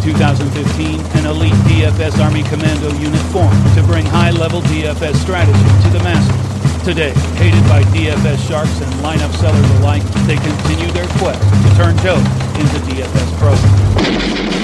2015, an elite DFS Army Commando unit formed to bring high-level DFS strategy to the masses. Today, hated by DFS sharks and lineup sellers alike, they continue their quest to turn Joe into DFS pros.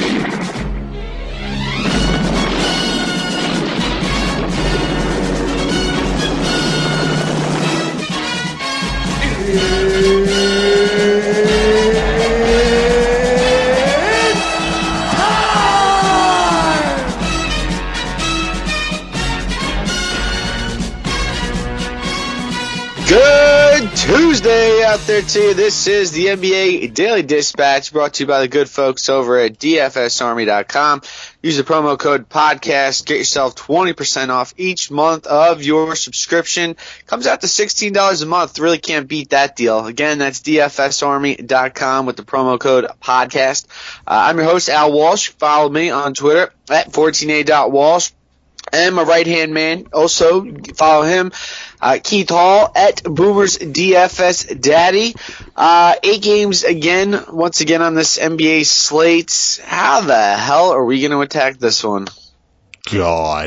Tuesday out there to you. This is the NBA Daily Dispatch brought to you by the good folks over at DFSArmy.com. Use the promo code podcast. Get yourself 20% off each month of your subscription. Comes out to $16 a month. Really can't beat that deal. Again, that's DFSArmy.com with the promo code podcast. I'm your host, Al Walsh. Follow me on Twitter at 14a.walsh. And my right-hand man, also follow him, Keith Hall at Boomer's DFS Daddy. 8 games once again on this NBA slate. How the hell are we going to attack this one? God.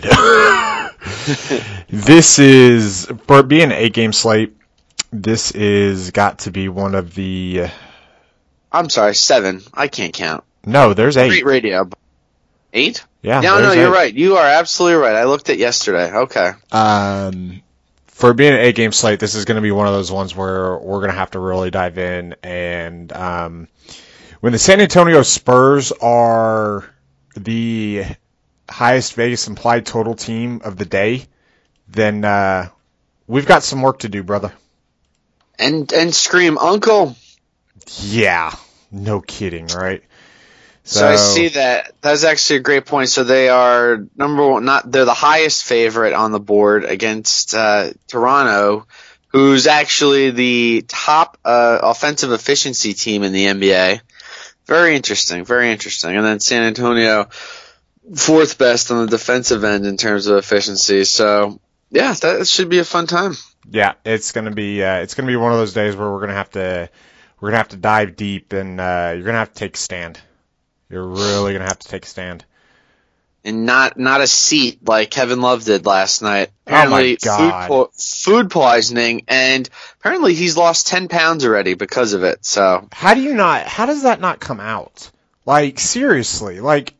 This is, for it being an 8-game slate, this is got to be one of the... I'm sorry, 7. I can't count. No, there's 8. Great radio. 8? Yeah, no, you're right. You are absolutely right. I looked at yesterday. Okay. For being an 8-game slate, this is going to be one of those ones where we're going to have to really dive in. And when the San Antonio Spurs are the highest Vegas implied total team of the day, then we've got some work to do, brother. And scream, Uncle. Yeah, no kidding, right? So I see that. That's actually a great point. So they are number one. They're the highest favorite on the board against Toronto, who's actually the top offensive efficiency team in the NBA. Very interesting. Very interesting. And then San Antonio, 4th best on the defensive end in terms of efficiency. So yeah, that should be a fun time. Yeah, it's gonna be one of those days where we're gonna have to dive deep, and you're gonna have to take a stand. You're really going to have to take a stand. And not a seat like Kevin Love did last night. Apparently, oh my God. Food poisoning, and apparently he's lost 10 pounds already because of it. So how does that not come out? Like, seriously, like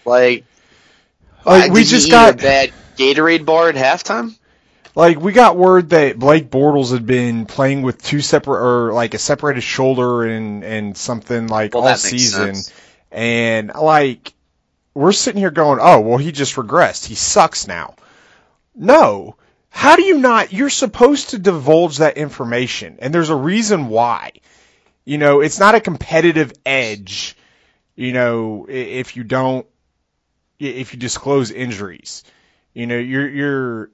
we just got a bad Gatorade bar at halftime? Like, we got word that Blake Bortles had been playing with two separate, or like a separated shoulder and something like all season. Sense. And, like, we're sitting here going, oh, well, he just regressed. He sucks now. No. How do you not? You're supposed to divulge that information, and there's a reason why. You know, it's not a competitive edge, you know, if you disclose injuries. You know, you're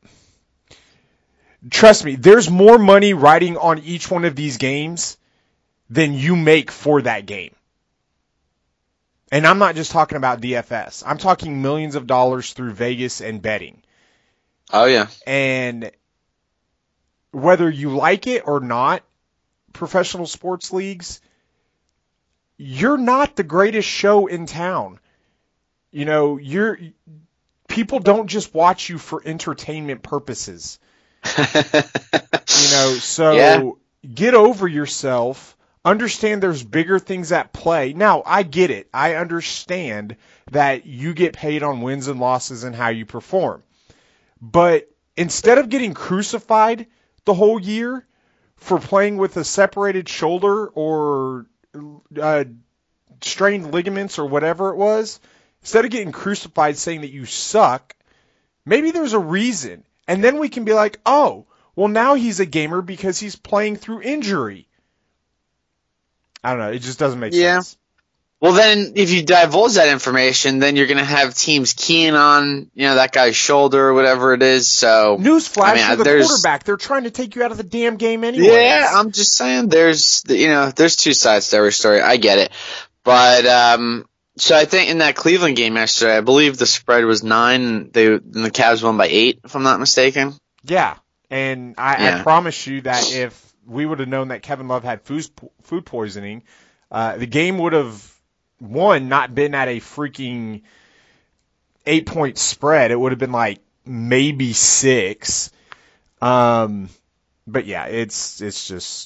trust me, there's more money riding on each one of these games than you make for that game. And I'm not just talking about DFS. I'm talking millions of dollars through Vegas and betting. Oh, yeah. And whether you like it or not, professional sports leagues, you're not the greatest show in town. You know, people don't just watch you for entertainment purposes. So Get over yourself. Understand there's bigger things at play. Now, I get it. I understand that you get paid on wins and losses and how you perform. But instead of getting crucified the whole year for playing with a separated shoulder or strained ligaments or whatever it was, instead of getting crucified saying that you suck, maybe there's a reason. And then we can be like, oh, well, now he's a gamer because he's playing through injury. I don't know. It just doesn't make sense. Well, then if you divulge that information, then you're going to have teams keying on, that guy's shoulder or whatever it is. So newsflash for the quarterback. They're trying to take you out of the damn game anyway. Yeah, I'm just saying there's two sides to every story. I get it. But so I think in that Cleveland game yesterday, I believe the spread was 9 and the Cavs won by 8, if I'm not mistaken. Yeah. And I promise you that if we would have known that Kevin Love had food poisoning, the game would have not been at a freaking 8-point spread. It would have been like maybe 6. But yeah, it's just.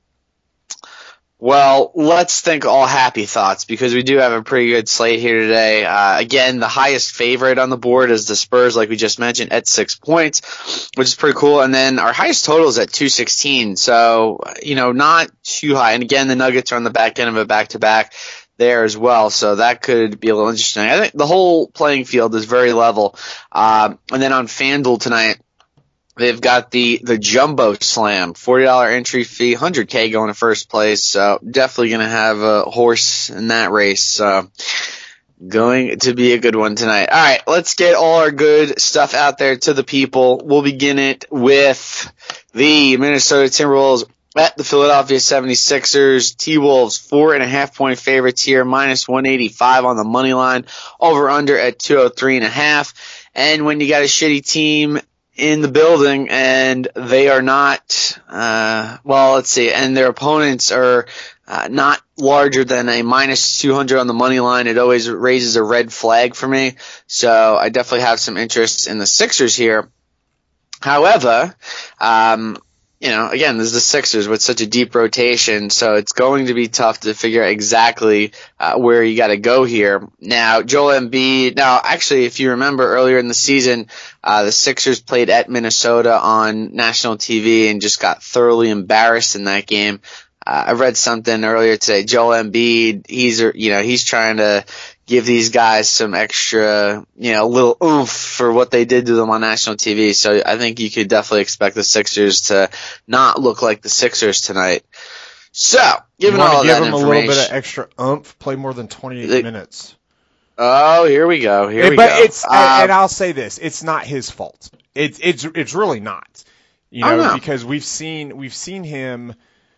Well, let's think all happy thoughts because we do have a pretty good slate here today. Again, the highest favorite on the board is the Spurs, like we just mentioned, at 6 points, which is pretty cool. And then our highest total is at 216. So, not too high. And again, the Nuggets are on the back end of a back-to-back there as well. So that could be a little interesting. I think the whole playing field is very level. And then on FanDuel tonight, they've got the Jumbo Slam, $40 entry fee, $100K going to first place. So definitely going to have a horse in that race. So going to be a good one tonight. All right, let's get all our good stuff out there to the people. We'll begin it with the Minnesota Timberwolves at the Philadelphia 76ers. T-Wolves 4.5-point favorites here, minus 185 on the money line, over under at 203.5. And when you got a shitty team in the building and they are not, and their opponents are not larger than a minus 200 on the money line, it always raises a red flag for me. So I definitely have some interest in the Sixers here. However, again, this is the Sixers with such a deep rotation, so it's going to be tough to figure out exactly where you got to go here. Now, Joel Embiid. Now, actually, if you remember earlier in the season, the Sixers played at Minnesota on national TV and just got thoroughly embarrassed in that game. I read something earlier today. Joel Embiid, he's trying to give these guys some extra, little oomph for what they did to them on national TV. So I think you could definitely expect the Sixers to not look like the Sixers tonight. So, given all that information, give them a little bit of extra oomph. Play more than 28 minutes. Oh, here we go. But and I'll say this: it's not his fault. It's really not. Because we've seen him.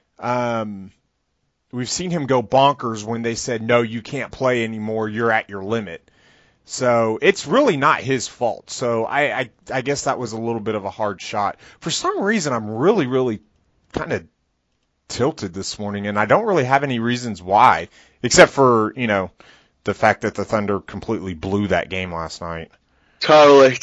We've seen him go bonkers when they said, no, you can't play anymore. You're at your limit. So it's really not his fault. So I guess that was a little bit of a hard shot. For some reason, I'm really, really kind of tilted this morning, and I don't really have any reasons why, except for, the fact that the Thunder completely blew that game last night. Totally.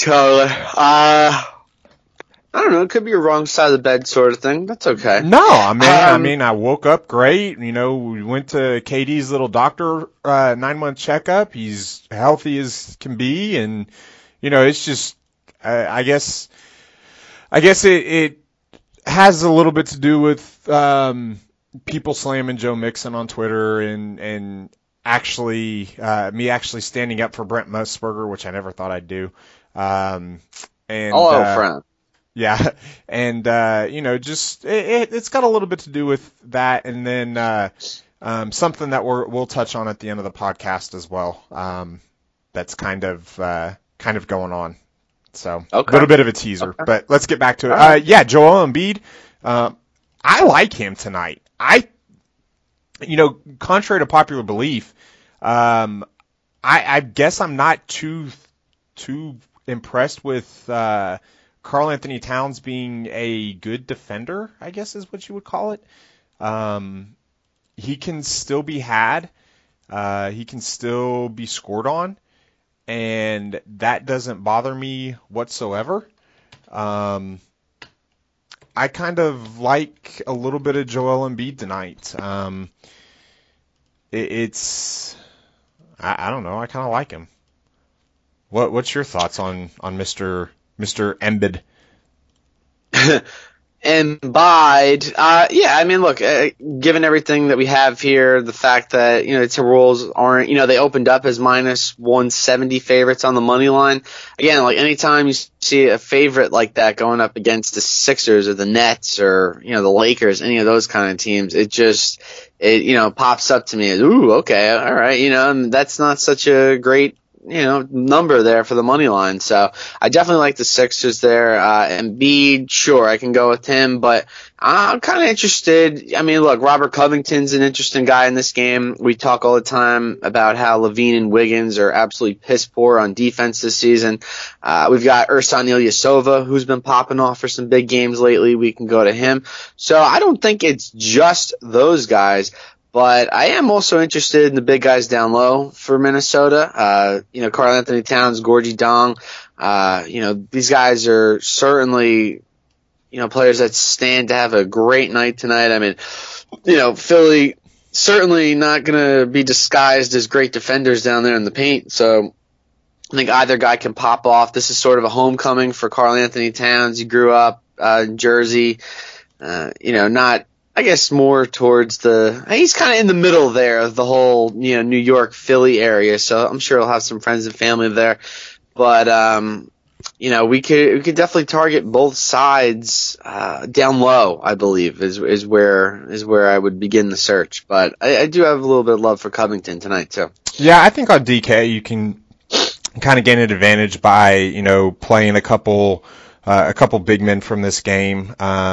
I don't know. It could be a wrong side of the bed sort of thing. That's okay. No, I mean, I woke up great. We went to KD's little doctor 9-month checkup. He's healthy as can be, and it's just, I guess it has a little bit to do with people slamming Joe Mixon on Twitter and actually me actually standing up for Brent Musburger, which I never thought I'd do. Hello, friend. Yeah, and just it's got a little bit to do with that, and then something that we'll touch on at the end of the podcast as well. That's kind of going on. So a little bit of a teaser, but let's get back to it. Yeah, Joel Embiid. I like him tonight. Contrary to popular belief, I guess I'm not too impressed with Karl Anthony Towns being a good defender, I guess is what you would call it. He can still be had. He can still be scored on. And that doesn't bother me whatsoever. I kind of like a little bit of Joel Embiid tonight. I don't know. I kind of like him. What's your thoughts on Mr. Embiid? Embiid. Look, given everything that we have here, the fact that, the Timberwolves aren't, they opened up as minus 170 favorites on the money line. Again, like anytime you see a favorite like that going up against the Sixers or the Nets or, the Lakers, any of those kind of teams, it pops up to me as, ooh, okay, all right, and that's not such a great, number there for the money line. So I definitely like the Sixers there. Embiid, sure, I can go with him, but I'm kind of interested. I mean, look, Robert Covington's an interesting guy in this game. We talk all the time about how Levine and Wiggins are absolutely piss poor on defense this season. We've got Ersan Ilyasova, who's been popping off for some big games lately. We can go to him. So I don't think it's just those guys. But I am also interested in the big guys down low for Minnesota. Karl Anthony Towns, Gorgie Dong. These guys are certainly, players that stand to have a great night tonight. I mean, Philly certainly not going to be disguised as great defenders down there in the paint. So I think either guy can pop off. This is sort of a homecoming for Karl Anthony Towns. He grew up in Jersey, not, I guess, more towards he's kind of in the middle there of the whole, New York, Philly area. So I'm sure he'll have some friends and family there. But, we could definitely target both sides, down low, I believe, is where I would begin the search. But I do have a little bit of love for Covington tonight too. Yeah, I think on DK you can kind of gain an advantage by, playing a couple big men from this game.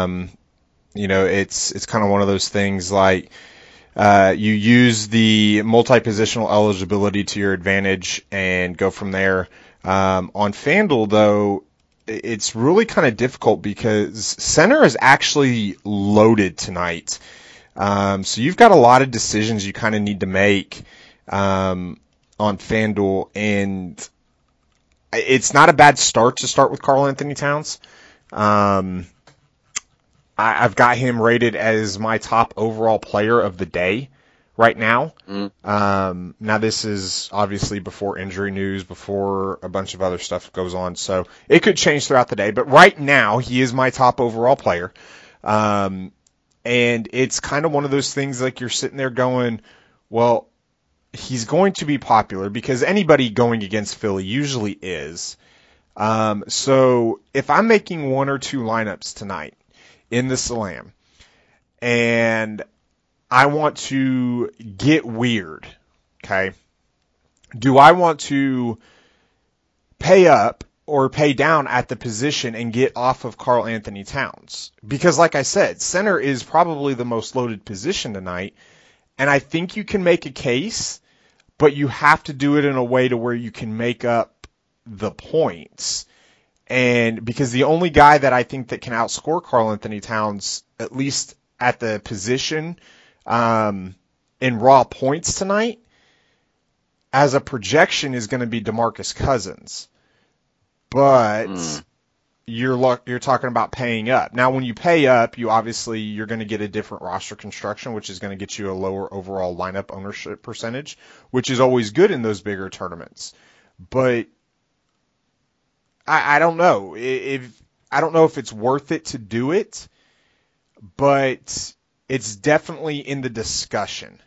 It's kind of one of those things like, you use the multi-positional eligibility to your advantage and go from there. On FanDuel, though, it's really kind of difficult because center is actually loaded tonight. So you've got a lot of decisions you kind of need to make on FanDuel, and it's not a bad start to start with Karl Anthony Towns. I've got him rated as my top overall player of the day right now. Now this is obviously before injury news, before a bunch of other stuff goes on, so it could change throughout the day. But right now, he is my top overall player. And it's kind of one of those things like you're sitting there going, well, he's going to be popular because anybody going against Philly usually is. So if I'm making one or two lineups tonight in the Slam, and I want to get weird, okay? Do I want to pay up or pay down at the position and get off of Karl Anthony Towns? Because like I said, center is probably the most loaded position tonight, and I think you can make a case, but you have to do it in a way to where you can make up the points. And because the only guy that I think that can outscore Karl Anthony Towns, at least at the position, in raw points tonight, as a projection, is going to be DeMarcus Cousins. But you're talking about paying up. Now, when you pay up, you're going to get a different roster construction, which is going to get you a lower overall lineup ownership percentage, which is always good in those bigger tournaments. But I don't know I don't know if it's worth it to do it, but it's definitely in the discussion.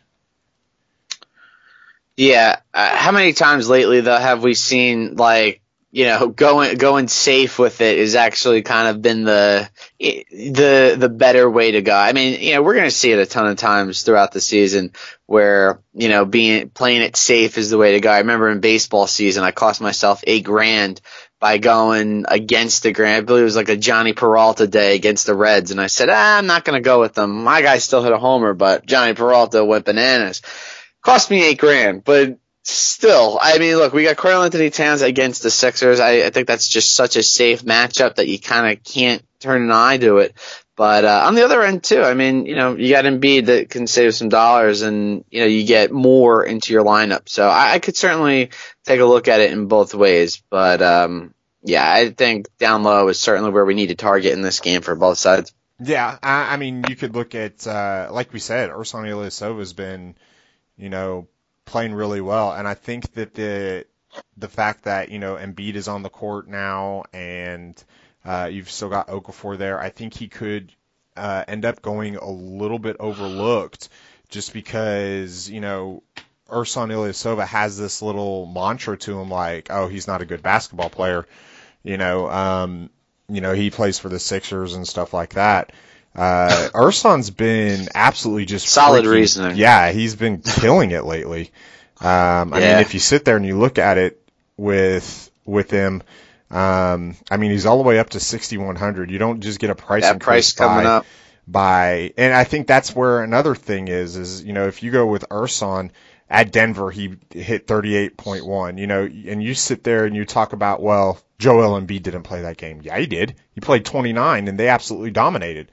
Yeah. How many times lately, though, have we seen, going safe with it has actually kind of been the better way to go? I mean, we're going to see it a ton of times throughout the season where, playing it safe is the way to go. I remember in baseball season, I cost myself $8,000 by going against the grain. I believe it was like a Johnny Peralta day against the Reds, and I said, I'm not going to go with them. My guy still hit a homer, but Johnny Peralta went bananas. Cost me $8,000, but still, I mean, look, we got Karl Anthony Towns against the Sixers. I think that's just such a safe matchup that you kind of can't turn an eye to it. But on the other end, too, I mean, you got Embiid that can save some dollars, and, you get more into your lineup. So I could certainly take a look at it in both ways. But, I think down low is certainly where we need to target in this game for both sides. Yeah, I mean, you could look at, like we said, Ersan Ilyasova has been, playing really well. And I think that the fact that, Embiid is on the court now and you've still got Okafor there, I think he could end up going a little bit overlooked just because, Ersan Ilyasova has this little mantra to him like, oh, he's not a good basketball player. He plays for the Sixers and stuff like that. Ersan's been absolutely just solid reasoning. Yeah, he's been killing it lately. I mean, if you sit there and you look at it with him, I mean, he's all the way up to 6,100. You don't just get a price increase price coming up and I think that's where another thing is, if you go with Ersan at Denver, he hit 38.1, and you sit there and you talk about, well, Joel Embiid didn't play that game. Yeah, he did. He played 29 and they absolutely dominated.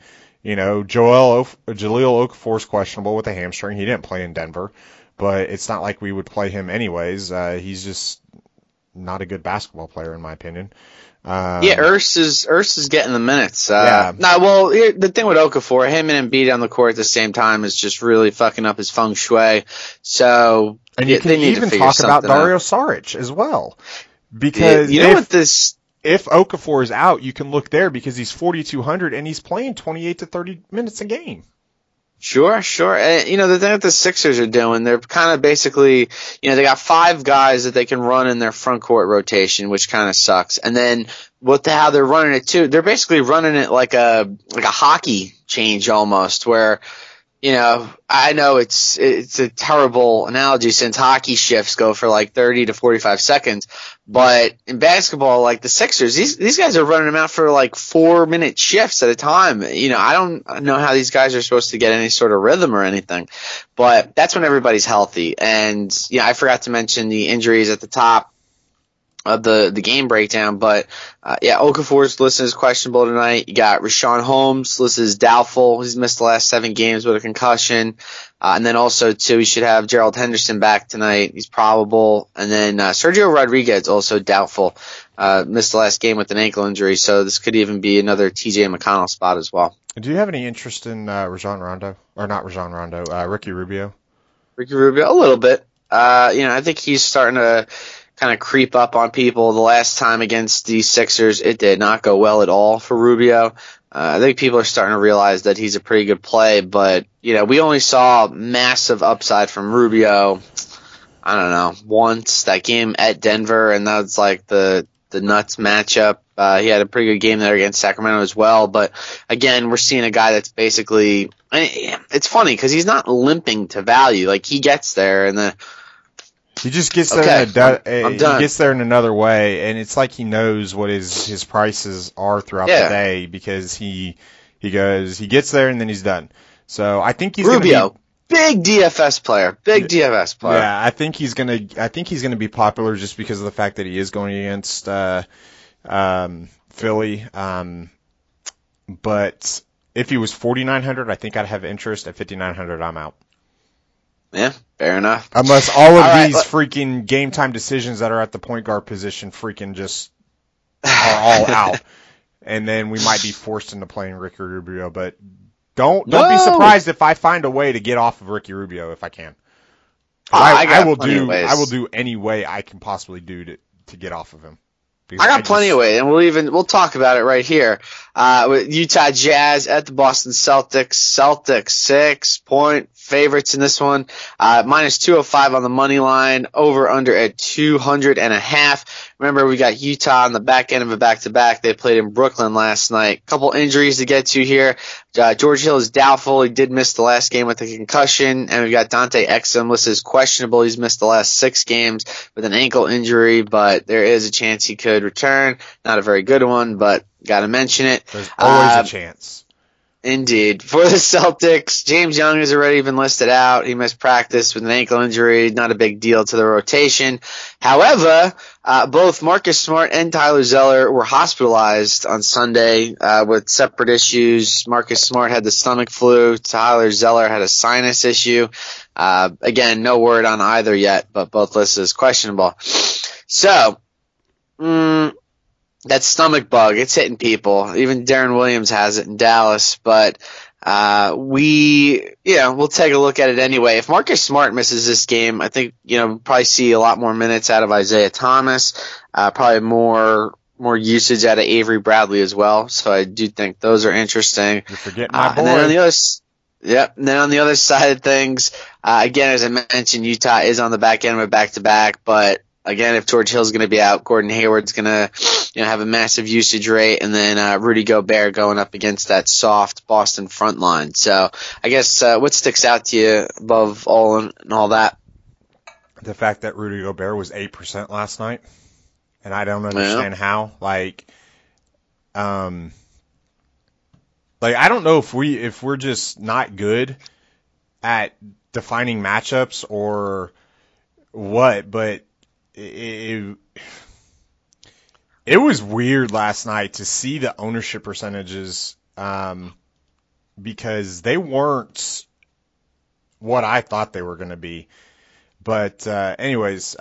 Jaleel Okafor's questionable with a hamstring. He didn't play in Denver, but it's not like we would play him anyways. He's just not a good basketball player, in my opinion. Urs is getting the minutes. Yeah. The thing with Okafor, him and Embiid on the court at the same time is just really fucking up his feng shui. So, and you can even talk about Dario Saric as well, because if Okafor is out, you can look there because he's 4,200 and he's playing 28 to 30 minutes a game. Sure. And, the thing that the Sixers are doing, they're kind of basically, they got 5 guys that they can run in their front court rotation, which kind of sucks. And then how they're running it too, they're basically running it like a hockey change almost, where, I know it's a terrible analogy since hockey shifts go for like 30 to 45 seconds, but in basketball, like the Sixers, these guys are running them out for like 4-minute shifts at a time. I don't know how these guys are supposed to get any sort of rhythm or anything, but that's when everybody's healthy. And, I forgot to mention the injuries at the top of the game breakdown, but Okafor's listed as questionable tonight. You got Richaun Holmes listed as doubtful. He's missed the last 7 games with a concussion. And then also too, we should have Gerald Henderson back tonight. He's probable. And then Sergio Rodriguez also doubtful. Missed the last game with an ankle injury, so this could even be another TJ McConnell spot as well. Do you have any interest in Rajon Rondo? Or not Rajon Rondo, Ricky Rubio? Ricky Rubio, a little bit. I think he's starting to kind of creep up on people. The last time against the Sixers, it did not go well at all for Rubio. I think people are starting to realize that he's a pretty good play, but, we only saw massive upside from Rubio, I don't know, once, that game at Denver, and that was like the nuts matchup. He had a pretty good game there against Sacramento as well, but again, we're seeing a guy that's basically, it's funny because he's not limping to value. Like, he gets there, and he just gets there he gets there in another way, and it's like he knows what his prices are throughout the day, because he gets there and then he's done. So I think he's Rubio, big DFS player. DFS player. Yeah, I think he's gonna be popular just because of the fact that he is going against Philly. But if he was 4,900, I think I'd have interest. At 5,900, I'm out. Yeah, fair enough. Unless all of these freaking game time decisions that are at the point guard position freaking just are all out. And then we might be forced into playing Ricky Rubio. But don't be surprised if I find a way to get off of Ricky Rubio if I can. I will do any way I can possibly do to get off of him. I got plenty of ways, and we'll talk about it right here. With Utah Jazz at the Boston Celtics. Celtics 6-point favorites in this one. Minus 205 on the money line. Over under at 200.5. Remember, we got Utah on the back end of a back-to-back. They played in Brooklyn last night. Couple injuries to get to here. George Hill is doubtful. He did miss the last game with a concussion. And we've got Dante Exum listed as questionable. He's missed the last 6 games with an ankle injury, but there is a chance he could return. Not a very good one, but got to mention it. There's always a chance. Indeed. For the Celtics, James Young has already been listed out. He missed practice with an ankle injury. Not a big deal to the rotation. However, both Marcus Smart and Tyler Zeller were hospitalized on Sunday with separate issues. Marcus Smart had the stomach flu. Tyler Zeller had a sinus issue. Again, no word on either yet, but both listed as questionable. So, that stomach bug, it's hitting people. Even Darren Williams has it in Dallas, but we'll take a look at it anyway. If Marcus Smart misses this game, I think, we'll probably see a lot more minutes out of Isaiah Thomas, probably more usage out of Avery Bradley as well. So I do think those are interesting. You're forgetting my boy. And then on the other side of things, again, as I mentioned, Utah is on the back end of a back-to-back, but again, if George Hill's going to be out, Gordon Hayward's going to have a massive usage rate, and then Rudy Gobert going up against that soft Boston front line. So I guess what sticks out to you above all and all that? The fact that Rudy Gobert was 8% last night, and I don't understand how. I don't know if we're just not good at defining matchups or what, but it was weird last night to see the ownership percentages because they weren't what I thought they were going to be. But anyways,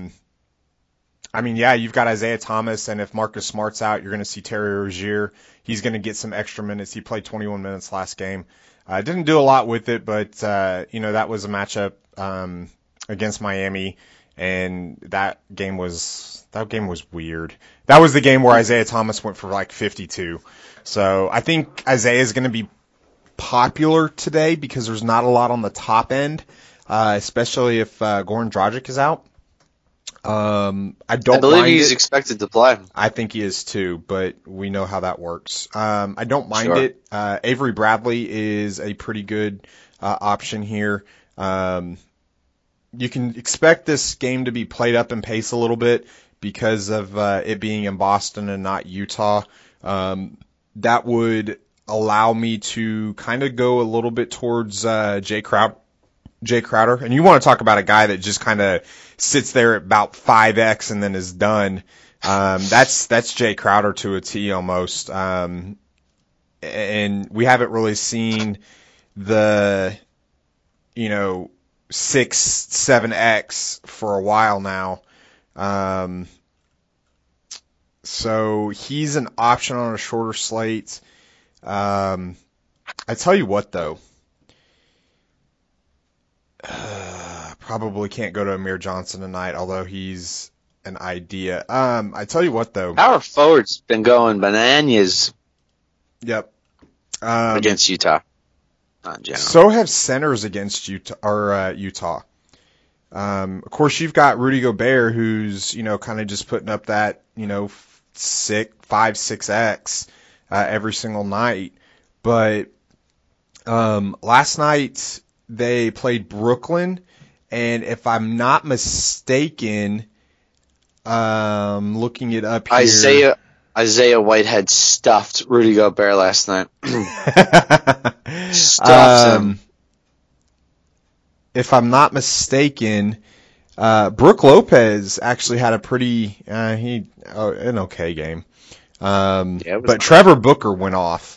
you've got Isaiah Thomas, and if Marcus Smart's out, you're going to see Terry Rozier. He's going to get some extra minutes. He played 21 minutes last game. Didn't do a lot with it, but that was a matchup against Miami, and that game was weird. That was the game where Isaiah Thomas went for like 52. So I think Isaiah is going to be popular today because there's not a lot on the top end, especially if Goran Dragic is out. I believe he's expected to play. I think he is too, but we know how that works. I don't mind it. Avery Bradley is a pretty good option here. You can expect this game to be played up in pace a little bit because of it being in Boston and not Utah. That would allow me to kind of go a little bit towards Jay Crowder. And you want to talk about a guy that just kind of sits there at about 5x and then is done. That's Jay Crowder to a T almost. And we haven't really seen the, 6, 7x for a while now. So he's an option on a shorter slate. I tell you what though. Probably can't go to Amir Johnson tonight, although he's an idea. I tell you what, though. Our forward's been going bananas. Yep. Against Utah. Not in general. So have centers against Utah. Of course, you've got Rudy Gobert, who's, kind of just putting up that, 6x every single night. But last night they played Brooklyn. And if I'm not mistaken, looking it up here. Isaiah Whitehead stuffed Rudy Gobert last night. Stuffed him. If I'm not mistaken, Brook Lopez actually had a pretty an okay game. But Trevor Booker went off.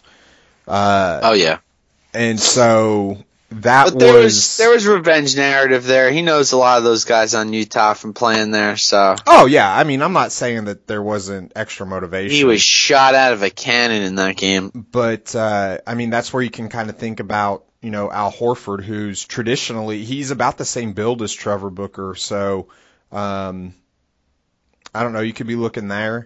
And so there was revenge narrative there. He knows a lot of those guys on Utah from playing there. So. Oh yeah, I mean, I'm not saying that there wasn't extra motivation. He was shot out of a cannon in that game. But that's where you can kind of think about Al Horford, who's traditionally he's about the same build as Trevor Booker. So I don't know. You could be looking there.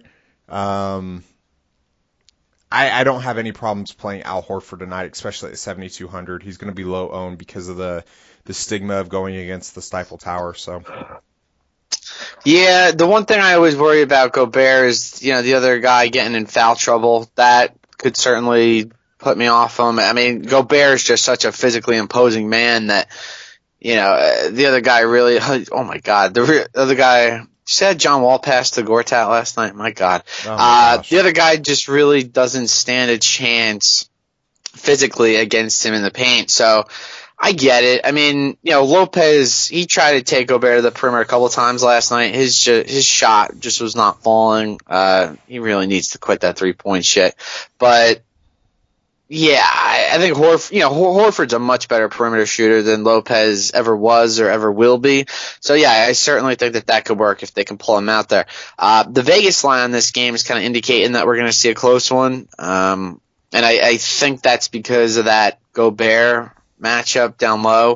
I don't have any problems playing Al Horford tonight, especially at 7,200. He's going to be low owned because of the stigma of going against the Stifle Tower. So, yeah, the one thing I always worry about Gobert is the other guy getting in foul trouble. That could certainly put me off him. I mean, Gobert is just such a physically imposing man that the other guy really. Oh my God, the other guy. Said John Wall passed to Gortat last night. My God. The other guy just really doesn't stand a chance physically against him in the paint. So I get it. I mean, Lopez, he tried to take Gobert to the perimeter a couple of times last night. His shot just was not falling. He really needs to quit that 3-point shit. But yeah, I think Horford's a much better perimeter shooter than Lopez ever was or ever will be. So yeah, I certainly think that could work if they can pull him out there. The Vegas line on this game is kind of indicating that we're going to see a close one. And I think that's because of that Gobert matchup down low.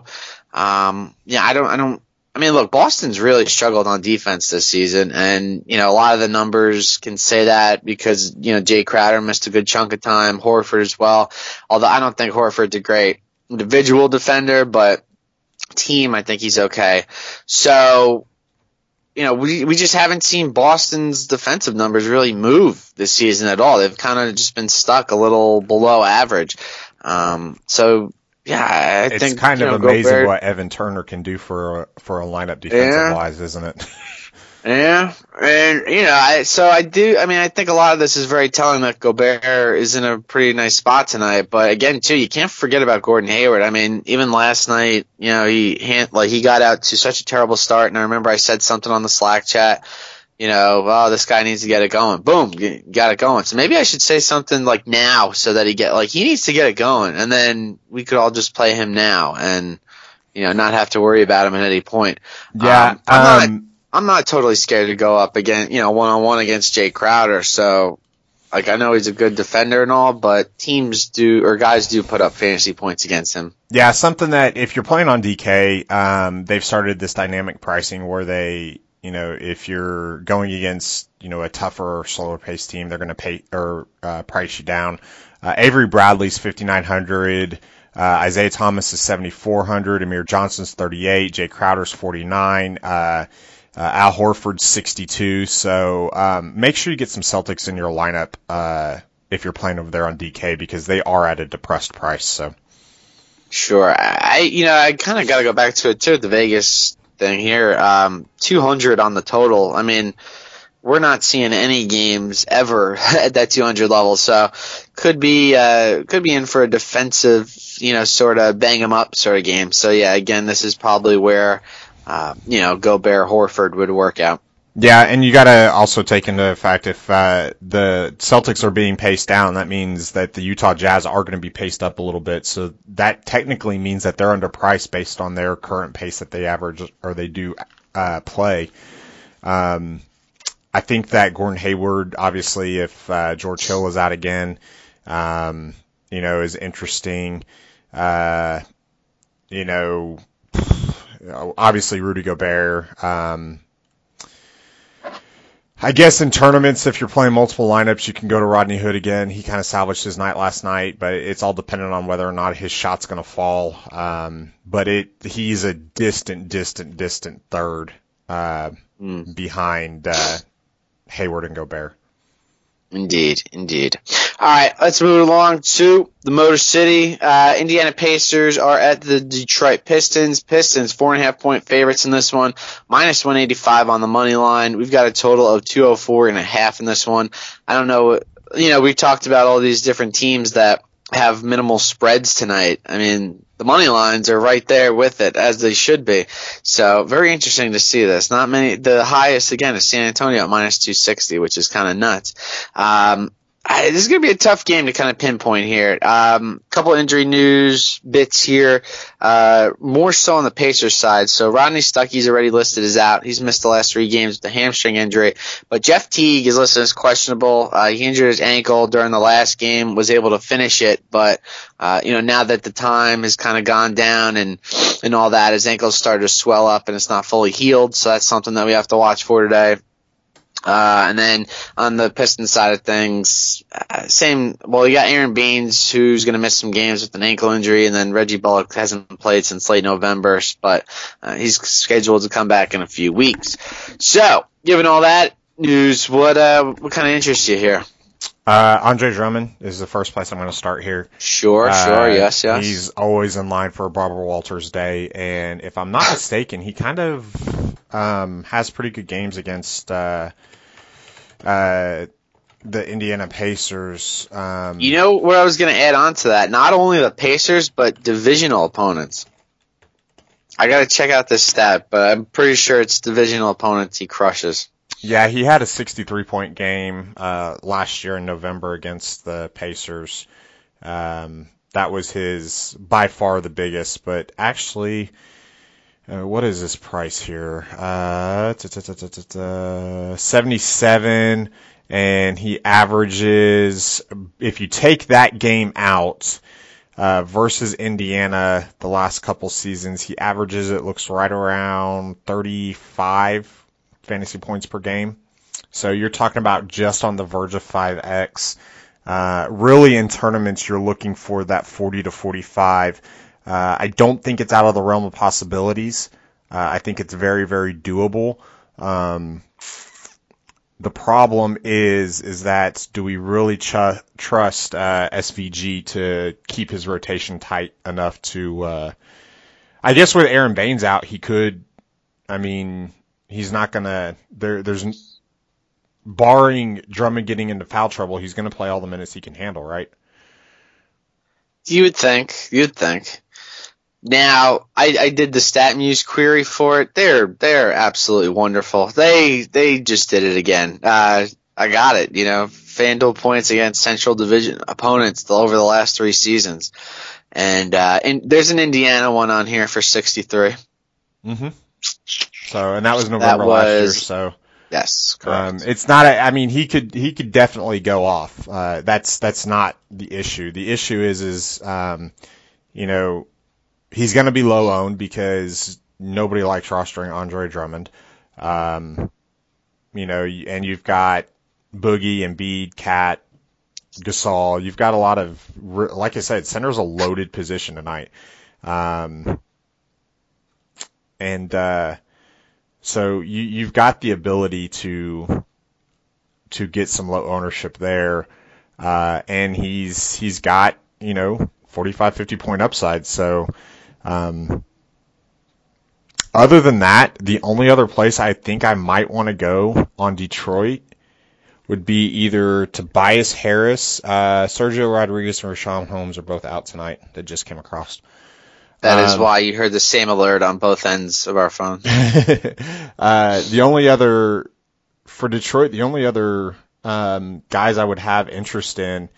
I mean, look, Boston's really struggled on defense this season, and, a lot of the numbers can say that because, Jay Crowder missed a good chunk of time, Horford as well, although I don't think Horford's a great individual defender, but team, I think he's okay. So, we just haven't seen Boston's defensive numbers really move this season at all. They've kind of just been stuck a little below average. Yeah, I think it's kind of amazing what Evan Turner can do for a lineup defensive wise, isn't it? Yeah, and I think a lot of this is very telling that Gobert is in a pretty nice spot tonight. But again, too, you can't forget about Gordon Hayward. I mean, even last night, he got out to such a terrible start, and I remember I said something on the Slack chat this guy needs to get it going. Boom, got it going. So maybe I should say something like now so that he needs to get it going, and then we could all just play him now and, not have to worry about him at any point. Yeah. I'm not totally scared to go up again, one-on-one against Jay Crowder. So, I know he's a good defender and all, but guys do put up fantasy points against him. Yeah, something that if you're playing on DK, they've started this dynamic pricing where they, if you're going against, a tougher or slower paced team, they're going to pay or price you down. Avery Bradley's 5,900. Isaiah Thomas is 7,400. Amir Johnson's 38. Jay Crowder's 49. Al Horford's 62. So make sure you get some Celtics in your lineup if you're playing over there on DK, because they are at a depressed price. So sure, I kind of got to go back to it too. The Vegas thing here, 200 on the total. I mean, we're not seeing any games ever at that 200 level, so could be in for a defensive, sort of bang 'em up sort of game. So yeah, again, this is probably where Gobert, Horford would work out. Yeah, and you got to also take into effect if the Celtics are being paced down, that means that the Utah Jazz are going to be paced up a little bit. So that technically means that they're underpriced based on their current pace that they average or they do play. I think that Gordon Hayward, obviously, if George Hill is out again, is interesting. Obviously Rudy Gobert. I guess in tournaments, if you're playing multiple lineups, you can go to Rodney Hood again. He kind of salvaged his night last night, but it's all dependent on whether or not his shot's going to fall. But he's a distant third behind Hayward and Gobert. Indeed. All right, let's move along to the Motor City. Indiana Pacers are at the Detroit Pistons. Pistons 4.5-point favorites in this one, minus 185 on the money line. We've got a total of 204.5 in this one. I don't know. We've talked about all these different teams that have minimal spreads tonight. I mean, the money lines are right there with it, as they should be. So very interesting to see this. Not many. The highest, again, is San Antonio at minus 260, which is kind of nuts. This is going to be a tough game to kind of pinpoint here. Couple injury news bits here, more so on the Pacers side. So Rodney Stuckey's already listed as out. He's missed the last 3 games with a hamstring injury. But Jeff Teague is listed as questionable. He injured his ankle during the last game, was able to finish it. But, now that the time has kind of gone down and all that, his ankle's started to swell up and it's not fully healed. So that's something that we have to watch for today. And then on the Pistons side of things, you got Aaron Baines, who's going to miss some games with an ankle injury, and then Reggie Bullock hasn't played since late November, but he's scheduled to come back in a few weeks. So, given all that news, what kind of interests you here? Andre Drummond is the first place I'm going to start here. Sure, yes. He's always in line for a Barbara Walters day, and if I'm not mistaken, he kind of has pretty good games against the Indiana Pacers. What I was going to add on to that? Not only the Pacers, but divisional opponents. I got to check out this stat, but I'm pretty sure it's divisional opponents he crushes. Yeah, he had a 63-point game last year in November against the Pacers. That was his, by far, the biggest. But actually, what is his price here? 77, and he averages, if you take that game out, versus Indiana the last couple seasons, he averages, it looks right around 35 fantasy points per game. So you're talking about just on the verge of 5x. Really in tournaments, you're looking for that 40 to 45. I don't think it's out of the realm of possibilities. I think it's very, very doable. The problem is that do we really trust SVG to keep his rotation tight enough to I guess with Aaron Baines out, he could, he's not going to, there's barring Drummond getting into foul trouble, he's going to play all the minutes he can handle, right? You'd think. Now, I did the StatMuse query for it. They're absolutely wonderful. They just did it again. I got it. FanDuel points against Central Division opponents over the last 3 seasons, and there's an Indiana one on here for 63. Mm-hmm. So, and that was November last year. So. Yes, correct. It's not. He could definitely go off. That's not the issue. The issue is he's going to be low owned because nobody likes rostering Andre Drummond. And you've got Boogie, Embiid, Cat, Gasol. You've got a lot of, like I said, center's a loaded position tonight. So you've got the ability to get some low ownership there, and he's got 45, 50 point upside. So, other than that, the only other place I think I might want to go on Detroit would be either Tobias Harris, Sergio Rodriguez, and Rashawn Holmes are both out tonight. That just came across. That is why you heard the same alert on both ends of our phone. The only other for Detroit, the only other guys I would have interest in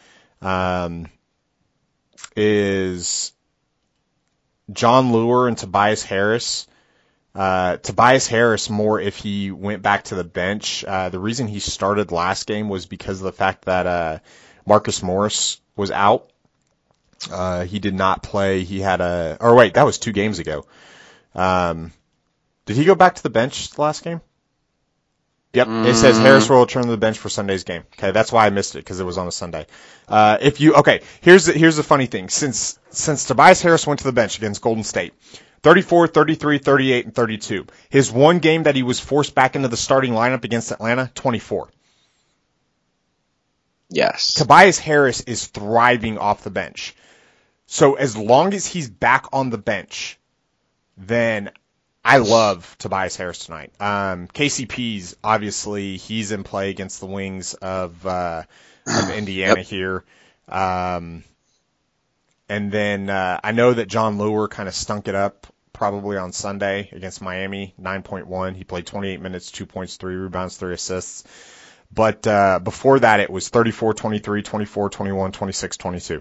is John Lure and Tobias Harris. Tobias Harris more if he went back to the bench. The reason he started last game was because of the fact that Marcus Morris was out. He did not play. He had that was 2 games ago. Did he go back to the bench the last game? Yep. It says Harris will return to the bench for Sunday's game. Okay. That's why I missed it, because it was on a Sunday. Here's the funny thing. Since Tobias Harris went to the bench against Golden State, 34, 33, 38, and 32. His one game that he was forced back into the starting lineup against Atlanta, 24. Yes. Tobias Harris is thriving off the bench. So as long as he's back on the bench, then I love Tobias Harris tonight. KCP's obviously he's in play against the Wings of Indiana here. And then I know that John Lure kind of stunk it up probably on Sunday against Miami, 9.1. He played 28 minutes, 2 points, 3 rebounds, 3 assists. But before that, it was 34, 23, 24, 21, 26, 22.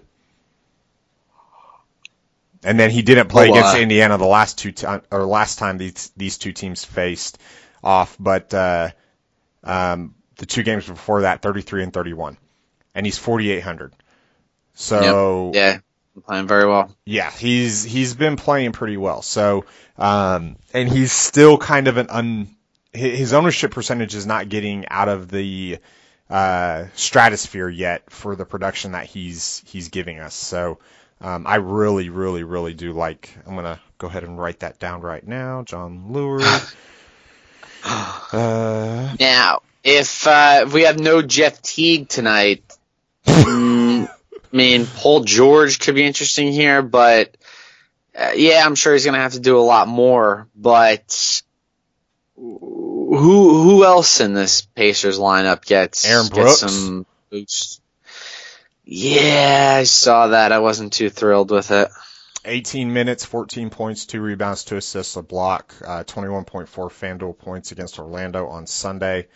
And then he didn't play against Indiana the last time these two teams faced off. But the 2 games before that, 33 and 31, and he's 4,800. So yeah, playing very well. Yeah, he's been playing pretty well. So and he's still kind of his ownership percentage is not getting out of the stratosphere yet for the production that he's giving us. So I really, really, really do like. I'm gonna go ahead and write that down right now. John Lure. Now, if we have no Jeff Teague tonight, Paul George could be interesting here, but I'm sure he's gonna have to do a lot more. But who else in this Pacers lineup gets Aaron Brooks? Some boost? Yeah, I saw that. I wasn't too thrilled with it. 18 minutes, 14 points, 2 rebounds, 2 assists, a block, 21.4 FanDuel points against Orlando on Sunday.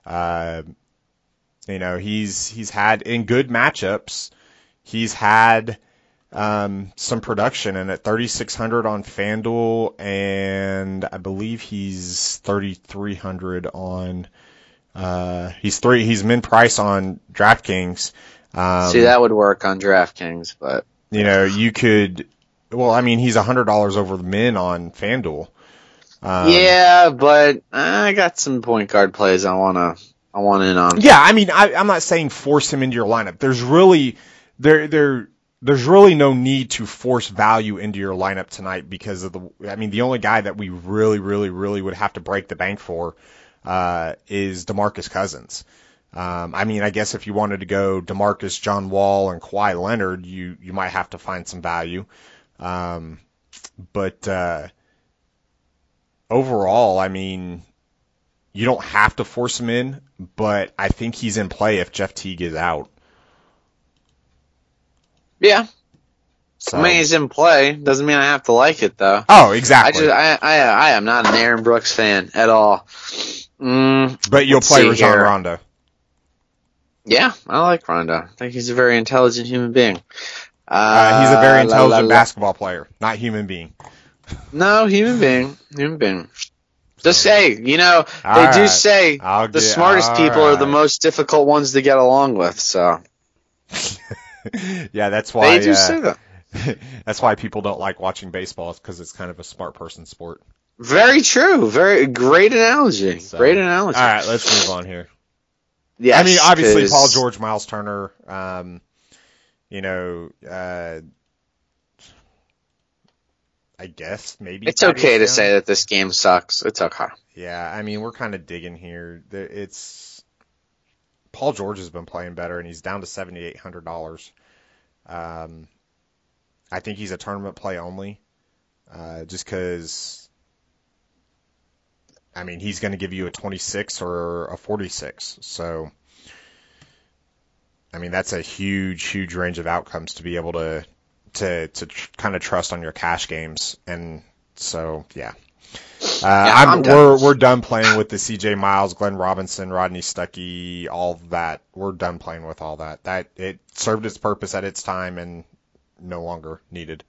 He's had in good matchups, he's had some production, and at 3,600 on FanDuel, and I believe he's 3,300 on he's min price on DraftKings. See, that would work on DraftKings, but you could. Well, I mean, he's $100 over the min on FanDuel. Yeah, but I got some point guard plays I want in on. Yeah, I mean, I'm not saying force him into your lineup. There's really there's really no need to force value into your lineup tonight because of the only guy that we really, really, really would have to break the bank for is DeMarcus Cousins. I guess if you wanted to go DeMarcus, John Wall, and Kawhi Leonard, you might have to find some value. But overall, you don't have to force him in, but I think he's in play if Jeff Teague is out. Yeah. So. I mean, he's in play. Doesn't mean I have to like it, though. Oh, exactly. I am not an Aaron Brooks fan at all. But you'll play Rajon Rondo. Yeah, I like Rondo. I think he's a very intelligent human being. He's a very intelligent basketball player, not human being. No, human being. Just say, they do say the smartest people are the most difficult ones to get along with, so. Yeah, that's why. They do say that. That's why people don't like watching baseball, because it's kind of a smart person sport. Very true. Very great analogy. So, great analogy. All right, let's move on here. Yes, I mean, obviously, Paul George, Miles Turner, I guess maybe it's okay to say that this game sucks. It's okay. Yeah, I mean, we're kind of digging here. Paul George has been playing better, and he's down to $7,800. I think he's a tournament play only, just because. I mean, he's going to give you a 26 or a 46. So, I mean, that's a huge, huge range of outcomes to be able to kind of trust on your cash games. And so, yeah. We're done playing with the CJ Miles, Glenn Robinson, Rodney Stuckey, all of that. We're done playing with all that. It served its purpose at its time and no longer needed.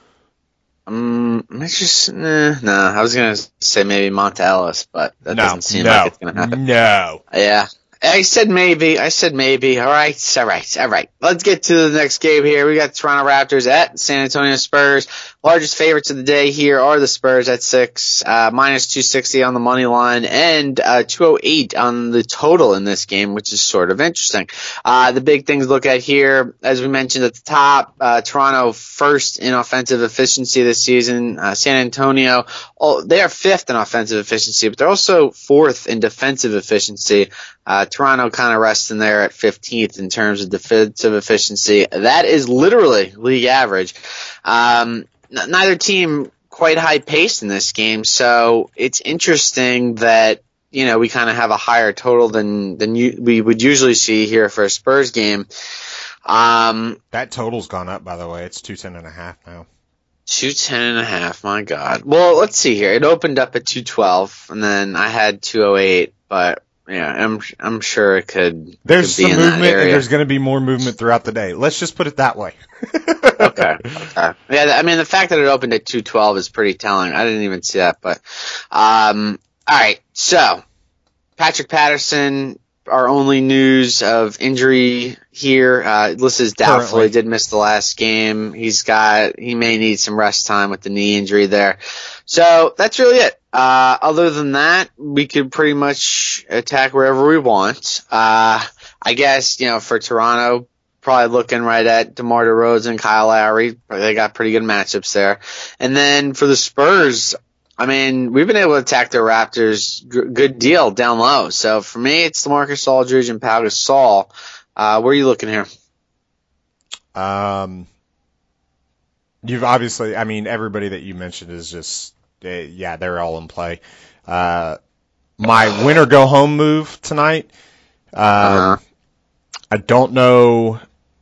It's just, no, I was going to say maybe Monta Ellis, but that doesn't seem like it's going to happen. No. Yeah. I said maybe. All right. Let's get to the next game here. We got Toronto Raptors at San Antonio Spurs. Largest favorites of the day here are the Spurs at 6, minus 260 on the money line, and 208 on the total in this game, which is sort of interesting. The big things to look at here, as we mentioned at the top, Toronto first in offensive efficiency this season. San Antonio, they are 5th in offensive efficiency, but they're also 4th in defensive efficiency. Toronto kind of rests in there at 15th in terms of defensive efficiency. That is literally league average. Neither team quite high paced in this game, so it's interesting that we kind of have a higher total than we would usually see here for a Spurs game. That total's gone up, by the way. It's 210.5 now. 210.5. My God. Well, let's see here. It opened up at 212, and then I had 208, but. Yeah, I'm sure it could. There's could be some in movement, that area. And there's going to be more movement throughout the day. Let's just put it that way. Okay. Yeah, I mean, the fact that it opened at 212 is pretty telling. I didn't even see that, but all right. So, Patrick Patterson, our only news of injury here. Listed as doubtful. Currently. He did miss the last game. He may need some rest time with the knee injury there. So that's really it. Other than that, we could pretty much attack wherever we want. I guess, for Toronto, probably looking right at DeMar DeRozan, Kyle Lowry. They got pretty good matchups there. And then for the Spurs, I mean, we've been able to attack the Raptors good deal down low. So for me, it's LaMarcus Aldridge and Pau Gasol. Where are you looking here? You've obviously, I mean, everybody that you mentioned is just, they're all in play. My win or go home move tonight. I don't know.